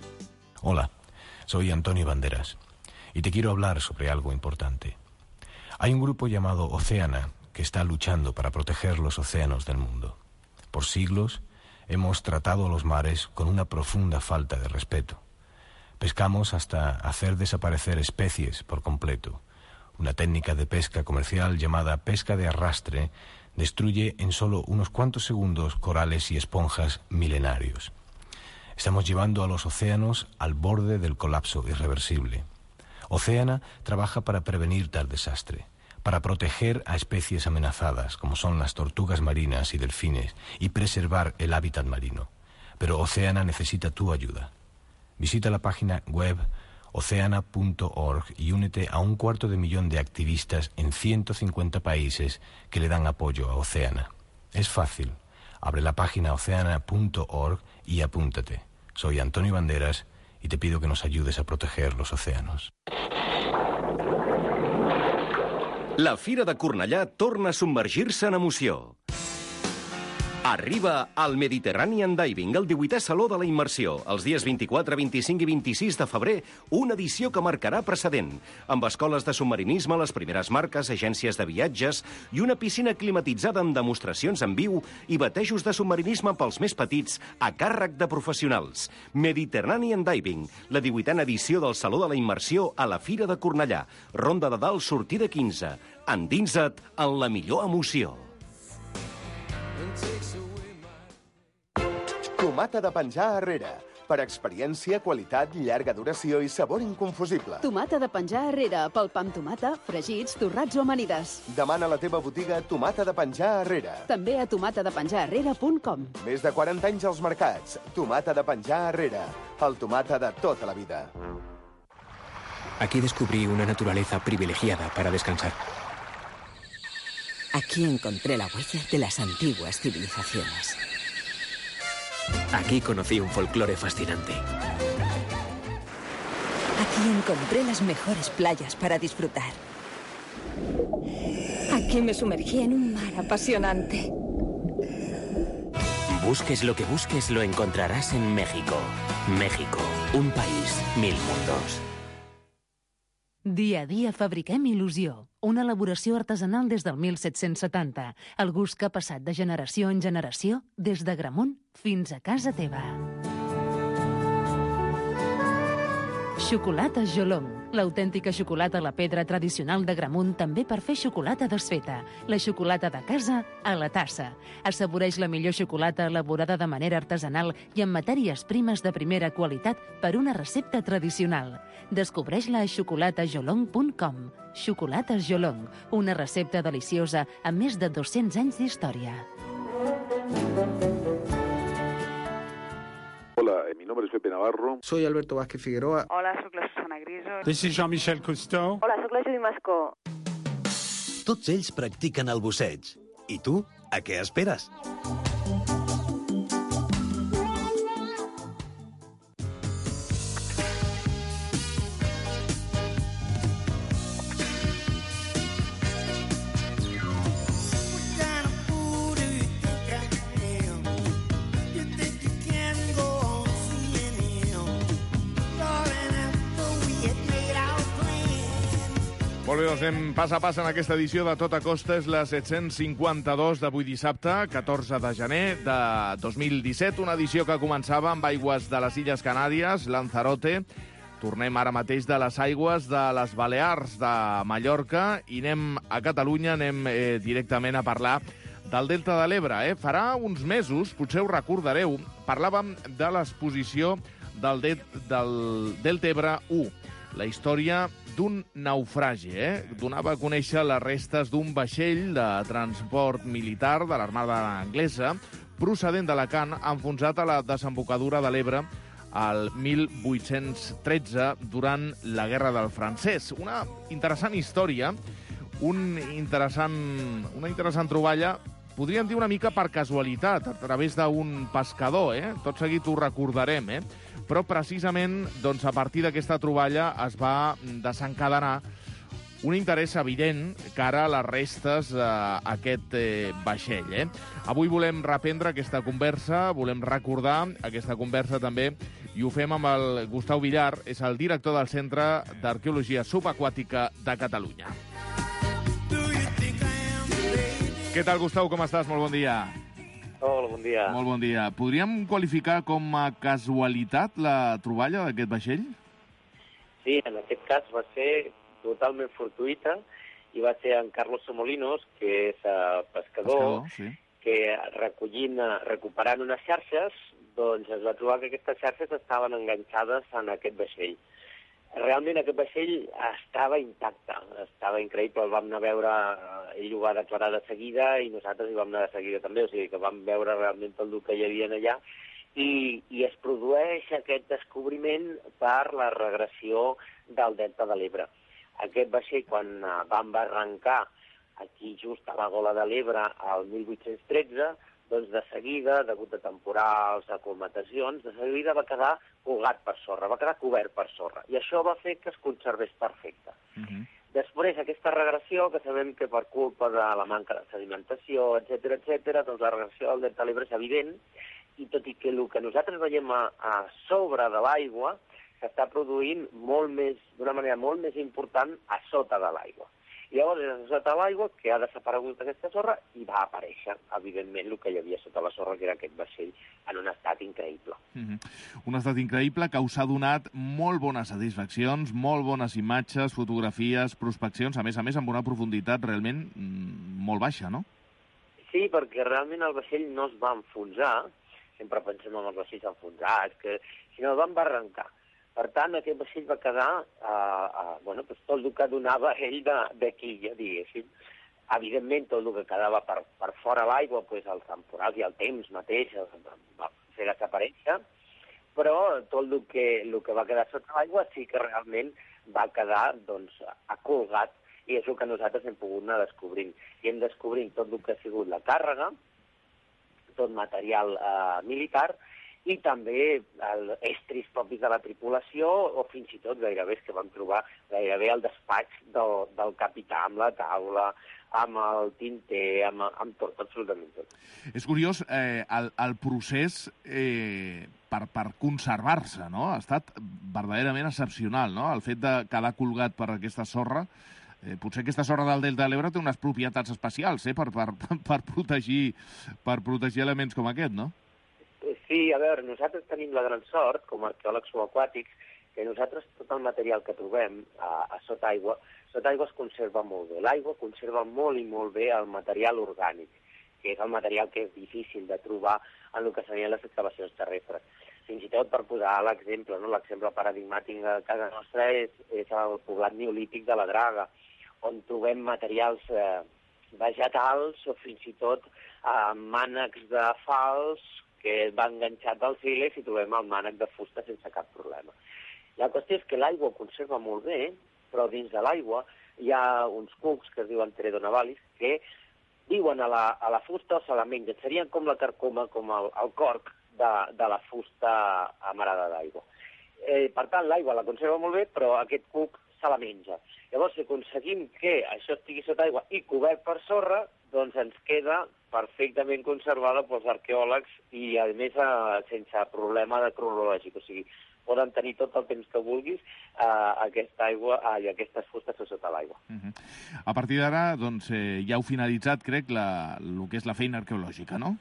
Hola, soy Antonio Banderas y te quiero hablar sobre algo importante. Hay un grupo llamado Oceana que está luchando para proteger los océanos del mundo. Por siglos hemos tratado a los mares con una profunda falta de respeto. Pescamos hasta hacer desaparecer especies por completo. Una técnica de pesca comercial llamada pesca de arrastre destruye en solo unos cuantos segundos corales y esponjas milenarios. Estamos llevando a los océanos al borde del colapso irreversible. Oceana trabaja para prevenir tal desastre, para proteger a especies amenazadas, como son las tortugas marinas y delfines, y preservar el hábitat marino. Pero Oceana necesita tu ayuda. Visita la página web oceana.org y únete a 250.000 de activistas en 150 países que le dan apoyo a Oceana. Es fácil. Abre la página oceana.org y apúntate. Soy Antonio Banderas y te pido que nos ayudes a proteger los océanos. La Fira de Cornellà torna a submergir-se en emoció. Arriba al Mediterranean Diving, el 18è Saló de la Immersió, els dies 24, 25 i 26 de febrer, una edició que marcarà precedent, amb escoles de submarinisme, les primeres marques, agències de viatges i una piscina climatitzada amb demostracions en viu i batejos de submarinisme pels més petits a càrrec de professionals. Mediterranean Diving, la 18a edició del Saló de la Immersió a la Fira de Cornellà. Ronda de dalt, sortida 15. Endinsa't en la millor emoció. Tomata de penjar arrere. Per experiència, qualitat, llarga duració i sabor inconfusible. Tomata de penjar arrere, pel pa amb tomata, fregits, torrats o amanides. Demana a la teva botiga Tomata de penjar arrere. També a tomatadepenjararrere.com. Més de 40 anys als mercats. Tomata de penjar arrere. El tomata de tota la vida. Aquí descubrí una naturaleza privilegiada para descansar. Aquí encontré la huella de las antiguas civilizaciones. Aquí conocí un folclore fascinante. Aquí encontré las mejores playas para disfrutar. Aquí me sumergí en un mar apasionante. Busques lo que busques, lo encontrarás en México. México, un país, 1000 mundos. Dia a dia fabriquem il·lusió. Una elaboració artesanal des del 1770. El gust que ha passat de generació en generació, des de Gramunt fins a casa teva. Xocolata Jolong. L'autèntica xocolata a la pedra tradicional de Gramunt també per fer xocolata desfeta. La xocolata de casa a la tassa. Assaboreix la millor xocolata elaborada de manera artesanal i amb matèries primes de primera qualitat per una recepta tradicional. Descobreix-la a xocolatajolong.com. Xocolata Jolong, una recepta deliciosa amb més de 200 anys d'història. Hola, mi nombre es Pepe Navarro. Soy Alberto Vázquez Figueroa. Hola, soc la Susana Griso. This is Jean-Michel Cousteau. Hola, soc la Judy Mascó. Tots ells practiquen el busseig. I tu, a què esperes? Molt bé, doncs anem pas a pas en aquesta edició de Tota Costa. És la 752 d'avui dissabte, 14 de gener de 2017. Una edició que començava amb aigües de les Illes Canàries, Lanzarote. Tornem ara mateix de les aigües de les Balears, de Mallorca, i anem a Catalunya, anem directament a parlar del Delta de l'Ebre. Farà uns mesos, potser ho recordareu, parlàvem de l'exposició del Delta Ebre 1, la història d'un naufragi. Donava a conèixer les restes d'un vaixell de transport militar de l'Armada anglesa procedent d'Alacant, enfonsat a la desembocadura de l'Ebre al 1813 durant la Guerra del Francès. Una interessant història, una interessant troballa, podríem dir una mica per casualitat, a través d'un pescador. Tot seguit ho recordarem, però precisament doncs, a partir d'aquesta troballa es va desencadenar un interès evident cara a les restes d'aquest vaixell. Avui volem reprendre aquesta conversa, volem recordar aquesta conversa també, i ho fem amb el Gustau Villar, és el director del Centre d'Arqueologia Subaquàtica de Catalunya. Què tal, Gustau? Com estàs? Molt bon dia. Hola, bon dia. Molt bon dia. Podríem qualificar com a casualitat la troballa d'aquest vaixell? Sí, en aquest cas va ser totalment fortuïta i va ser en Carlos Somolinos, que és pescador, sí. que recuperant unes xarxes, doncs es va trobar que aquestes xarxes estaven enganxades en aquest vaixell. Realment aquest vaixell estava intacte, estava increïble, el vam anar a veure, ell ho va declarar de seguida i nosaltres hi vam anar de seguida també, o sigui que vam veure realment tot el que hi havia allà i es produeix aquest descobriment per la regressió del delta de l'Ebre. Aquest vaixell, quan vam arrencar aquí just a la Gola de l'Ebre al 1813, doncs de seguida, degut a temporals, aclimatacions, de seguida va quedar colgat per sorra, va quedar cobert per sorra. I això va fer que es conservés perfecte. Després, aquesta regressió, que sabem que per culpa de la manca de sedimentació, etc., doncs la regressió del delta de l'Ebre és evident, i tot i que el que nosaltres veiem a sobre de l'aigua s'està produint d'una manera molt més important a sota de l'aigua. I llavors és a sota l'aigua que ha desaparegut aquesta sorra i va aparèixer, evidentment, el que hi havia sota la sorra, que era aquest vaixell en un estat increïble. Un estat increïble que us ha donat molt bones satisfaccions, molt bones imatges, fotografies, prospeccions, a més amb una profunditat realment molt baixa, no? Sí, perquè realment el vaixell no es va enfonsar, sempre pensem en els vaixells enfonsats, sinó el van arrencar. Per tant, aquest vaixell va quedar tot el que donava ell de quilla, diguéssim. Evidentment, tot el que quedava per fora l'aigua, els temporals i el temps mateix va fer desaparèixer, però tot el que va quedar sota l'aigua sí que realment va quedar acolgat, i és el que nosaltres hem pogut anar descobrint. I hem descobrint tot el que ha sigut la càrrega, tot material militar, i també estris propis de la tripulació, o fins i tot gairebé que vam trobar gairebé el despatx del capità, amb la taula, amb el tinter, amb tot, absolutament tot. És curiós, el procés per conservar-se, no? Ha estat verdaderament excepcional, no? El fet de quedar colgat per aquesta sorra. Potser aquesta sorra del delta de l'Ebre té unes propietats especials per protegir elements com aquest, no? Sí, a veure, nosaltres tenim la gran sort, com a arqueòlegs subaquàtics, que nosaltres tot el material que trobem a sota aigua es conserva molt bé. L'aigua conserva molt i molt bé el material orgànic, que és el material que és difícil de trobar en el que serien les excavacions terrestres. Fins i tot per posar l'exemple, no? L'exemple paradigmàtic a casa nostra és el poblat neolític de la Draga, on trobem materials vegetals o fins i tot mànecs de fals que va enganxat als files i trobem el mànec de fusta sense cap problema. La qüestió és que l'aigua conserva molt bé, però dins de l'aigua hi ha uns cucs que es diuen pteridonavalis que viuen a la fusta o se la mengen. Serien com la carcoma, com el corc de la fusta amarada d'aigua. Per tant, l'aigua la conserva molt bé, però aquest cuc se la menja. Llavors, si aconseguim que això estigui sota aigua i cobert per sorra, doncs ens queda perfectament conservada pels arqueòlegs i, a més, sense problema de cronològic. O sigui, poden tenir tot el temps que vulguis aquesta aigua i aquestes fustes sota l'aigua. A partir d'ara, doncs, ja heu finalitzat, crec, el que és la feina arqueològica, no?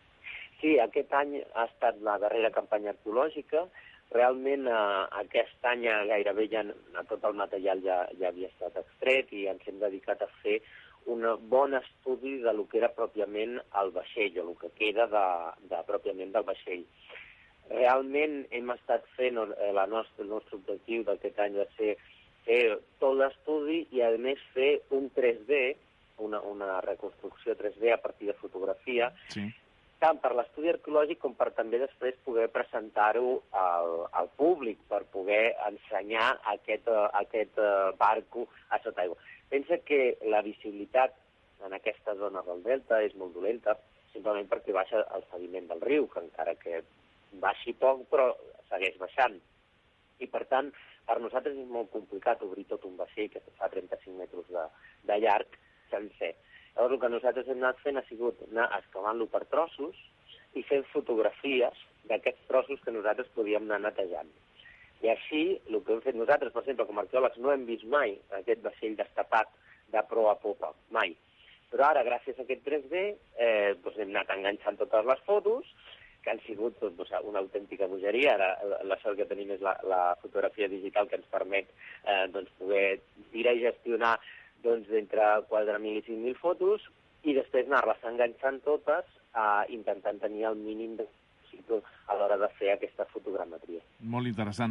Sí, aquest any ha estat la darrera campanya arqueològica. Realment, aquest any gairebé ja tot el material ja havia estat extret i ens hem dedicat a fer un bon estudi de lo que era pròpiament el vaixell, o el que queda pròpiament del vaixell. Realment hem estat fent, el nostre objectiu d'aquest any va ser fer tot l'estudi i, a més, fer un 3D, una reconstrucció 3D a partir de fotografia, tant per l'estudi arqueològic com per també després poder presentar-ho al públic, per poder ensenyar aquest barco a sota aigua. Pensa que la visibilitat en aquesta zona del delta és molt dolenta, simplement perquè baixa el sediment del riu, que encara que baixi poc, però segueix baixant. I, per tant, per nosaltres és molt complicat obrir tot un vaixell que fa 35 metres de llarg sencer. Llavors, el que nosaltres hem anat fent ha sigut anar excavant-lo per trossos i fent fotografies d'aquests trossos que nosaltres podíem anar netejant. I així, el que hem fet nosaltres, per exemple, com a arqueòlegs, no hem vist mai aquest vaixell destapat de proa a popa, mai. Però ara, gràcies a aquest 3D, hem anat enganxant totes les fotos, que han sigut una autèntica bogeria. Ara la sort que tenim és la fotografia digital que ens permet poder tirar i gestionar d'entre 4.000 i 5.000 fotos i després anar-les enganxant totes intentant tenir el mínim de a l'hora de fer aquesta fotogrametria. Molt interessant.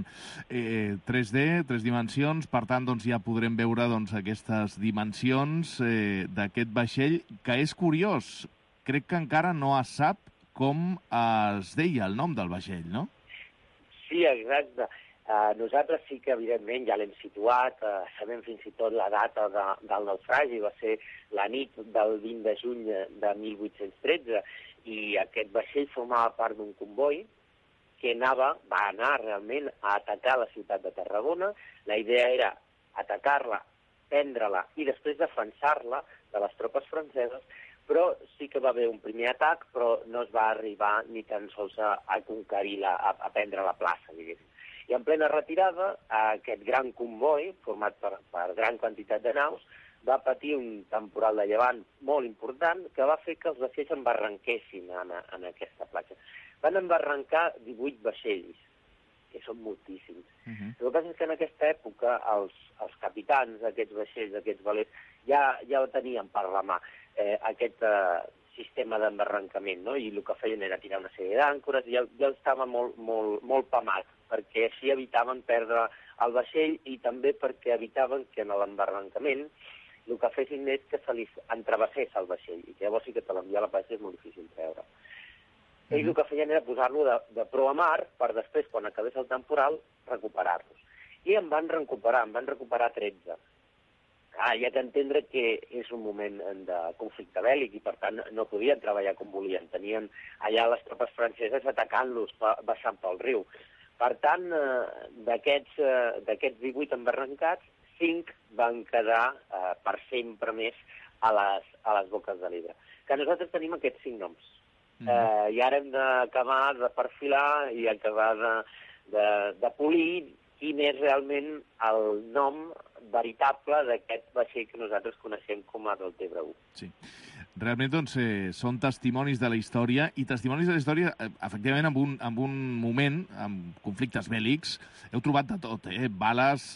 3D, 3 dimensions, per tant, ja podrem veure aquestes dimensions d'aquest vaixell, que és curiós. Crec que encara no es sap com es deia el nom del vaixell, no? Sí, exacte. Nosaltres sí que, evidentment, ja l'hem situat, sabem fins i tot la data del naufragi, va ser la nit del 20 de juny de 1813, i aquest vaixell formava part d'un comboi que va anar realment a atacar la ciutat de Tarragona. La idea era atacar-la, prendre-la i després defensar-la de les tropes franceses, però sí que va haver un primer atac, però no es va arribar ni tan sols a conquerir-la, a prendre la plaça, diguéssim. I en plena retirada, aquest gran comboi, format per gran quantitat de naus, va patir un temporal de llevant molt important que va fer que els vaixells embarranquessin en aquesta platja. Van embarrancar 18 vaixells, que són moltíssims. El que passa és que en aquesta època els capitans d'aquests vaixells, d'aquests velers, ja ho tenien per la mà, aquest sistema d'embarrancament, no? I el que feien era tirar una sèrie d'àncores, i ja estava molt pamat, perquè així evitaven perdre el vaixell i també perquè evitaven que en l'embarrancament el que fessin és que se li entravessés el vaixell, i que llavors sí que te l'enviar a la platja és molt difícil treure. Ells el que feien era posar-lo de proa a mar per després, quan acabés el temporal, recuperar-los. I en van recuperar 13. Hi ha que entendre que és un moment de conflicte bèl·lic i, per tant, no podien treballar com volien. Tenien allà les tropes franceses atacant-los, baixant pel riu. Per tant, d'aquests 18 embarrancats, 5 van quedar per sempre més a les boques de l'Ebre. Que nosaltres tenim aquests 5 noms. I ara hem d'acabar de perfilar i acabar de polir quin és realment el nom veritable d'aquest vaixell que nosaltres coneixem com a Deltebre 1. Sí. Realment, són testimonis de la història, i testimonis de la història, efectivament, en un moment, amb conflictes bèl·lics, heu trobat de tot, bales,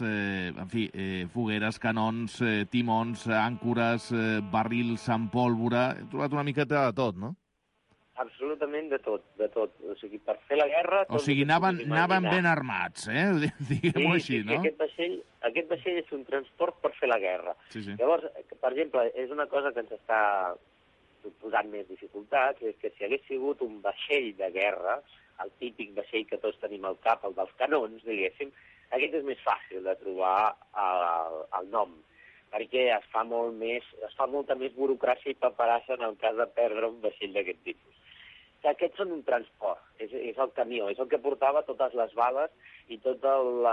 fogueres, canons, timons, àncores, barrils amb pólvora. Heu trobat una miqueta de tot, no? Absolutament de tot, de tot. O sigui, per fer la guerra... O sigui, anaven ben armats, diguem-ho així, no? Sí, aquest vaixell és un transport per fer la guerra. Sí. Llavors, per exemple, és una cosa que ens està posant més dificultats, és que si hagués sigut un vaixell de guerra, el típic vaixell que tots tenim al cap, el dels canons, diguéssim, aquest és més fàcil de trobar el nom, perquè es fa molta més burocràcia i paperassa en el cas de perdre un vaixell d'aquest tipus. Aquests són un transport, és el camió, és el que portava totes les bales i tots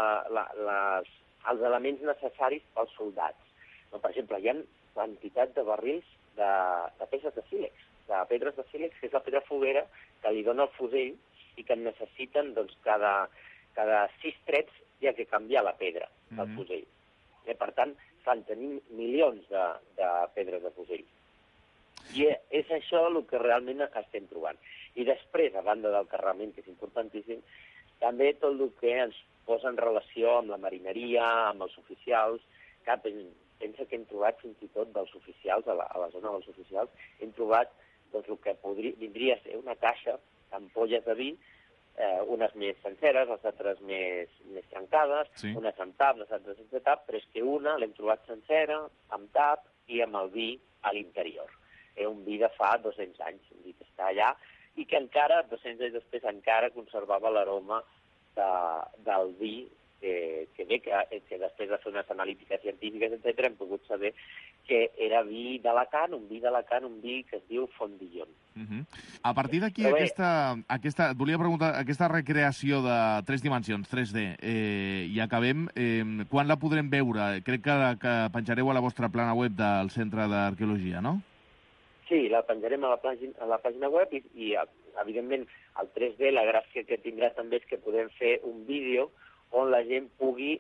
els elements necessaris pels soldats. Per exemple, hi ha quantitat de barrils de peces de sílex, de pedres de sílex, que és la pedra foguera que li dona el fusell i que necessiten cada 6 trets hi ha que canviar la pedra del fusell. Per tant, s'han tenir milions de pedres de fusell. I és això el que realment estem trobant. I després, a banda del carregament, que és importantíssim, també tot el que ens posa en relació amb la marineria, amb els oficials. Pensa que hem trobat fins i tot dels oficials, a la zona dels oficials, hem trobat el que vindria a ser una caixa d'ampolles de vi, unes més senceres, les altres més trencades, unes amb tap, les altres sense tap, però és que una l'hem trobat sencera, amb tap i amb el vi a l'interior. Un vi de fa 200 anys, un vi que està allà, i que encara, 200 anys després, encara conservava l'aroma del vi, que després de fer unes analítiques científiques, etc., hem pogut saber que era vi d'Alacant, un vi que es diu Fondillon. A partir d'aquí, et volia preguntar, aquesta recreació de 3 dimensions, 3D, i acabem, quan la podrem veure? Crec que penjareu a la vostra plana web del Centre d'Arqueologia, no? Sí, la penjarem a la pàgina web i, evidentment, el 3D, la gràcia que tindrà també és que podem fer un vídeo on la gent pugui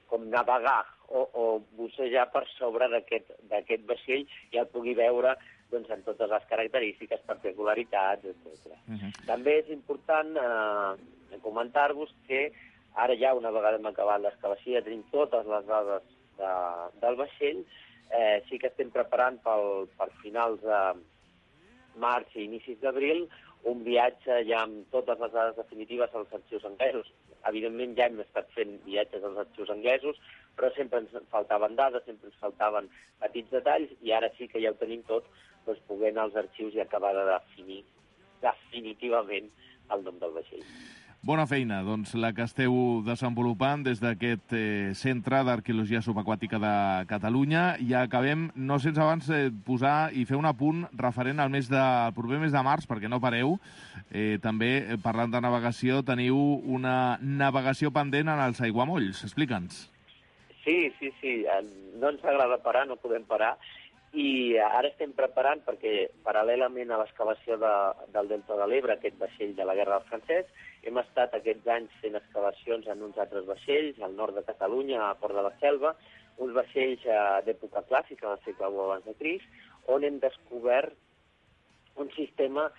com navegar o bussejar per sobre d'aquest vaixell i el pugui veure doncs, en totes les característiques, particularitats, etc. També és important comentar-vos que ara ja, una vegada hem acabat l'excavació, ja tenim totes les dades del vaixell. Sí que estem preparant per finals de març i inicis d'abril un viatge ja amb totes les dades definitives als arxius anglesos. Evidentment ja hem estat fent viatges als arxius anglesos, però sempre ens faltaven dades, sempre ens faltaven petits detalls, i ara sí que ja ho tenim tot, doncs poder anar als arxius i acabar de definir definitivament el nom del vaixell. Bona feina, doncs, la que esteu desenvolupant des d'aquest Centre d'Arqueologia Subaquàtica de Catalunya. Ja acabem, no sense abans posar i fer un apunt referent al proper mes de març, perquè no pareu. També, parlant de navegació, teniu una navegació pendent en els aiguamolls. Explica'ns. Sí. No ens agrada parar, no podem parar. I ara estem preparant, perquè paral·lelament a l'excavació del Delta de l'Ebre, aquest vaixell de la Guerra del Francès, hem estat aquests anys fent excavacions en uns altres vaixells, al nord de Catalunya, a Port de la Selva, uns vaixells d'època clàssica, del segle I abans de Crist, on hem descobert un sistema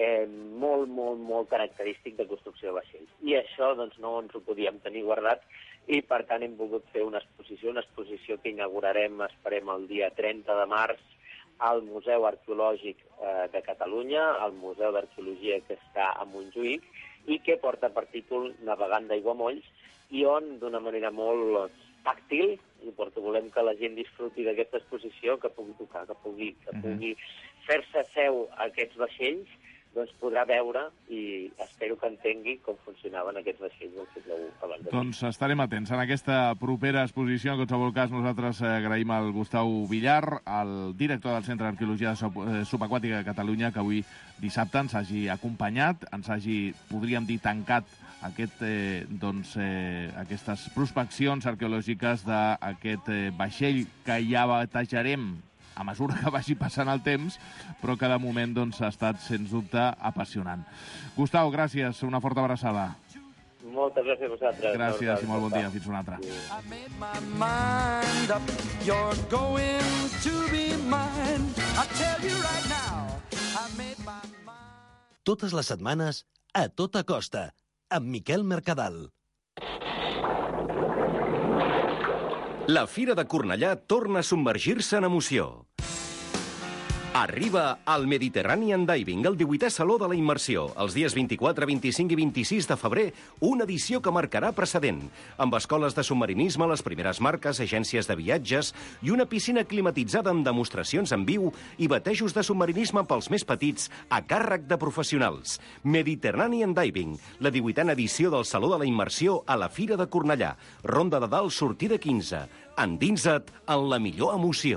molt característic de construcció de vaixells. I això doncs, no ens ho podíem tenir guardat, i per tant hem volgut fer una exposició que inaugurarem, esperem, el dia 30 de març al Museu Arqueològic de Catalunya, al Museu d'Arqueologia que està a Montjuïc, i que porta per títol Navegant d'aiguamolls, i on, d'una manera molt tàctil, i perquè volem que la gent disfruti d'aquesta exposició, que pugui tocar, que pugui fer-se seu a aquests vaixells, doncs podrà veure i espero que entengui com funcionaven aquests vaixells del segle I abans de Crist. Doncs estarem atents. En aquesta propera exposició, en qualsevol cas, nosaltres agraïm al Gustau Villar, el director del Centre d'Arqueologia Subaquàtica de Catalunya, que avui dissabte ens hagi acompanyat, ens hagi, podríem dir, tancat aquestes prospeccions arqueològiques d'aquest vaixell que ja batejarem a mesura que vagi passant el temps, però que de moment doncs, ha estat, sens dubte, apassionant. Gustau, gràcies, una forta abraçada. Moltes gràcies a vosaltres. Gràcies i molt bon dia. Fins una altra. Totes les setmanes, a tota costa, amb Miquel Mercadal. La Fira de Cornellà torna a submergir-se en emoció. Arriba al Mediterranean Diving, el 18è Saló de la Immersió, els dies 24, 25 i 26 de febrer, una edició que marcarà precedent, amb escoles de submarinisme, les primeres marques, agències de viatges i una piscina climatitzada amb demostracions en viu i batejos de submarinisme pels més petits a càrrec de professionals. Mediterranean Diving, la 18a edició del Saló de la Immersió a la Fira de Cornellà. Ronda de Dalt, sortida 15. Endinsa't en la millor emoció.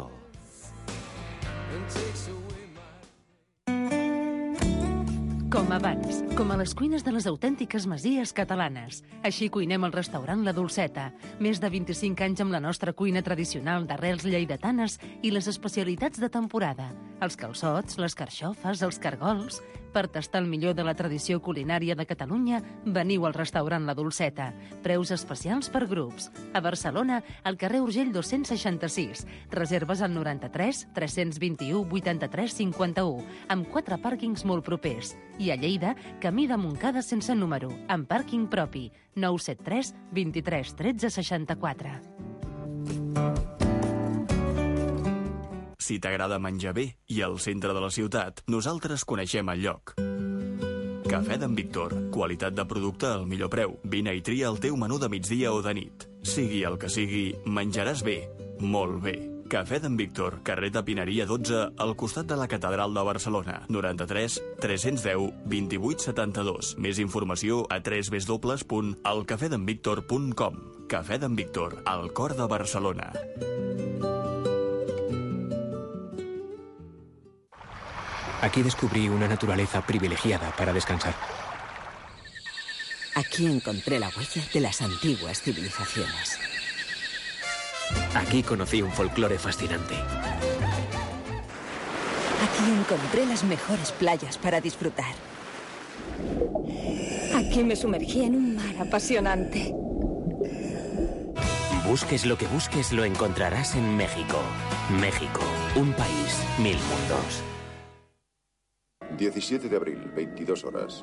Com abans, com a les cuines de les autèntiques masies catalanes. Així cuinem al restaurant La Dolceta. Més de 25 anys amb la nostra cuina tradicional d'arrels lleidatanes i les especialitats de temporada. Els calçots, les carxofes, els cargols. Per tastar el millor de la tradició culinària de Catalunya, veniu al restaurant La Dolceta. Preus especials per grups. A Barcelona, al carrer Urgell 266. Reserves al 93 321 83 51, amb 4 pàrquings molt propers. I a Lleida, camí de Montcada sense número, amb pàrquing propi. 973 23 13 64. Si t'agrada menjar bé i al centre de la ciutat, nosaltres coneixem el lloc. Cafè d'en Víctor. Qualitat de producte al millor preu. Vine i tria el teu menú de migdia o de nit. Sigui el que sigui, menjaràs bé. Molt bé. Cafè d'en Víctor, carrer de Pineria 12, al costat de la Catedral de Barcelona. 93 310 28 72. Més informació a www.elcafedenvictor.com. Cafè d'en Víctor, al cor de Barcelona. Aquí descubrí una naturaleza privilegiada para descansar. Aquí encontré la huella de las antiguas civilizaciones. Aquí conocí un folclore fascinante. Aquí encontré las mejores playas para disfrutar. Aquí me sumergí en un mar apasionante. Busques lo que busques, lo encontrarás en México. México, un país, 1000 mundos. 17 de abril, 22 horas.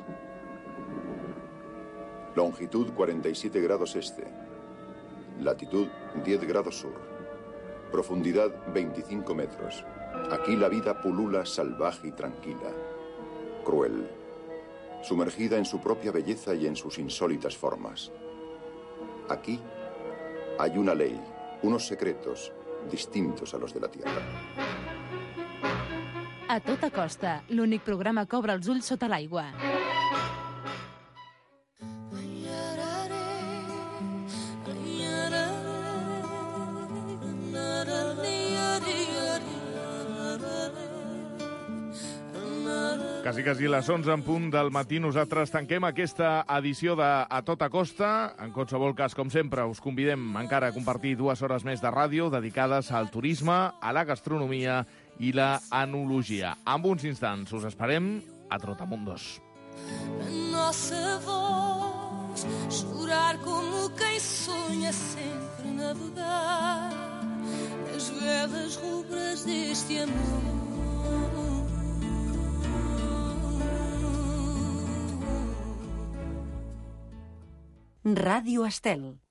Longitud 47 grados este. Latitud 10 grados sur. Profundidad 25 metros. Aquí la vida pulula salvaje y tranquila. Cruel. Sumergida en su propia belleza y en sus insólitas formas. Aquí hay una ley, unos secretos distintos a los de la Tierra. A tota costa, l'únic programa que obre els ulls sota l'aigua. Quasi les 11 en punt del matí nosaltres tanquem aquesta edició de A Tota Costa. En qualsevol cas, com sempre, us convidem encara a compartir 2 hores més de ràdio dedicades al turisme, a la gastronomia i la enologia. En uns instants us esperem a Trotamundos. A nossa voz, chorar como quem sonha sempre navegar nas velas rubras deste amor. Ràdio Estel.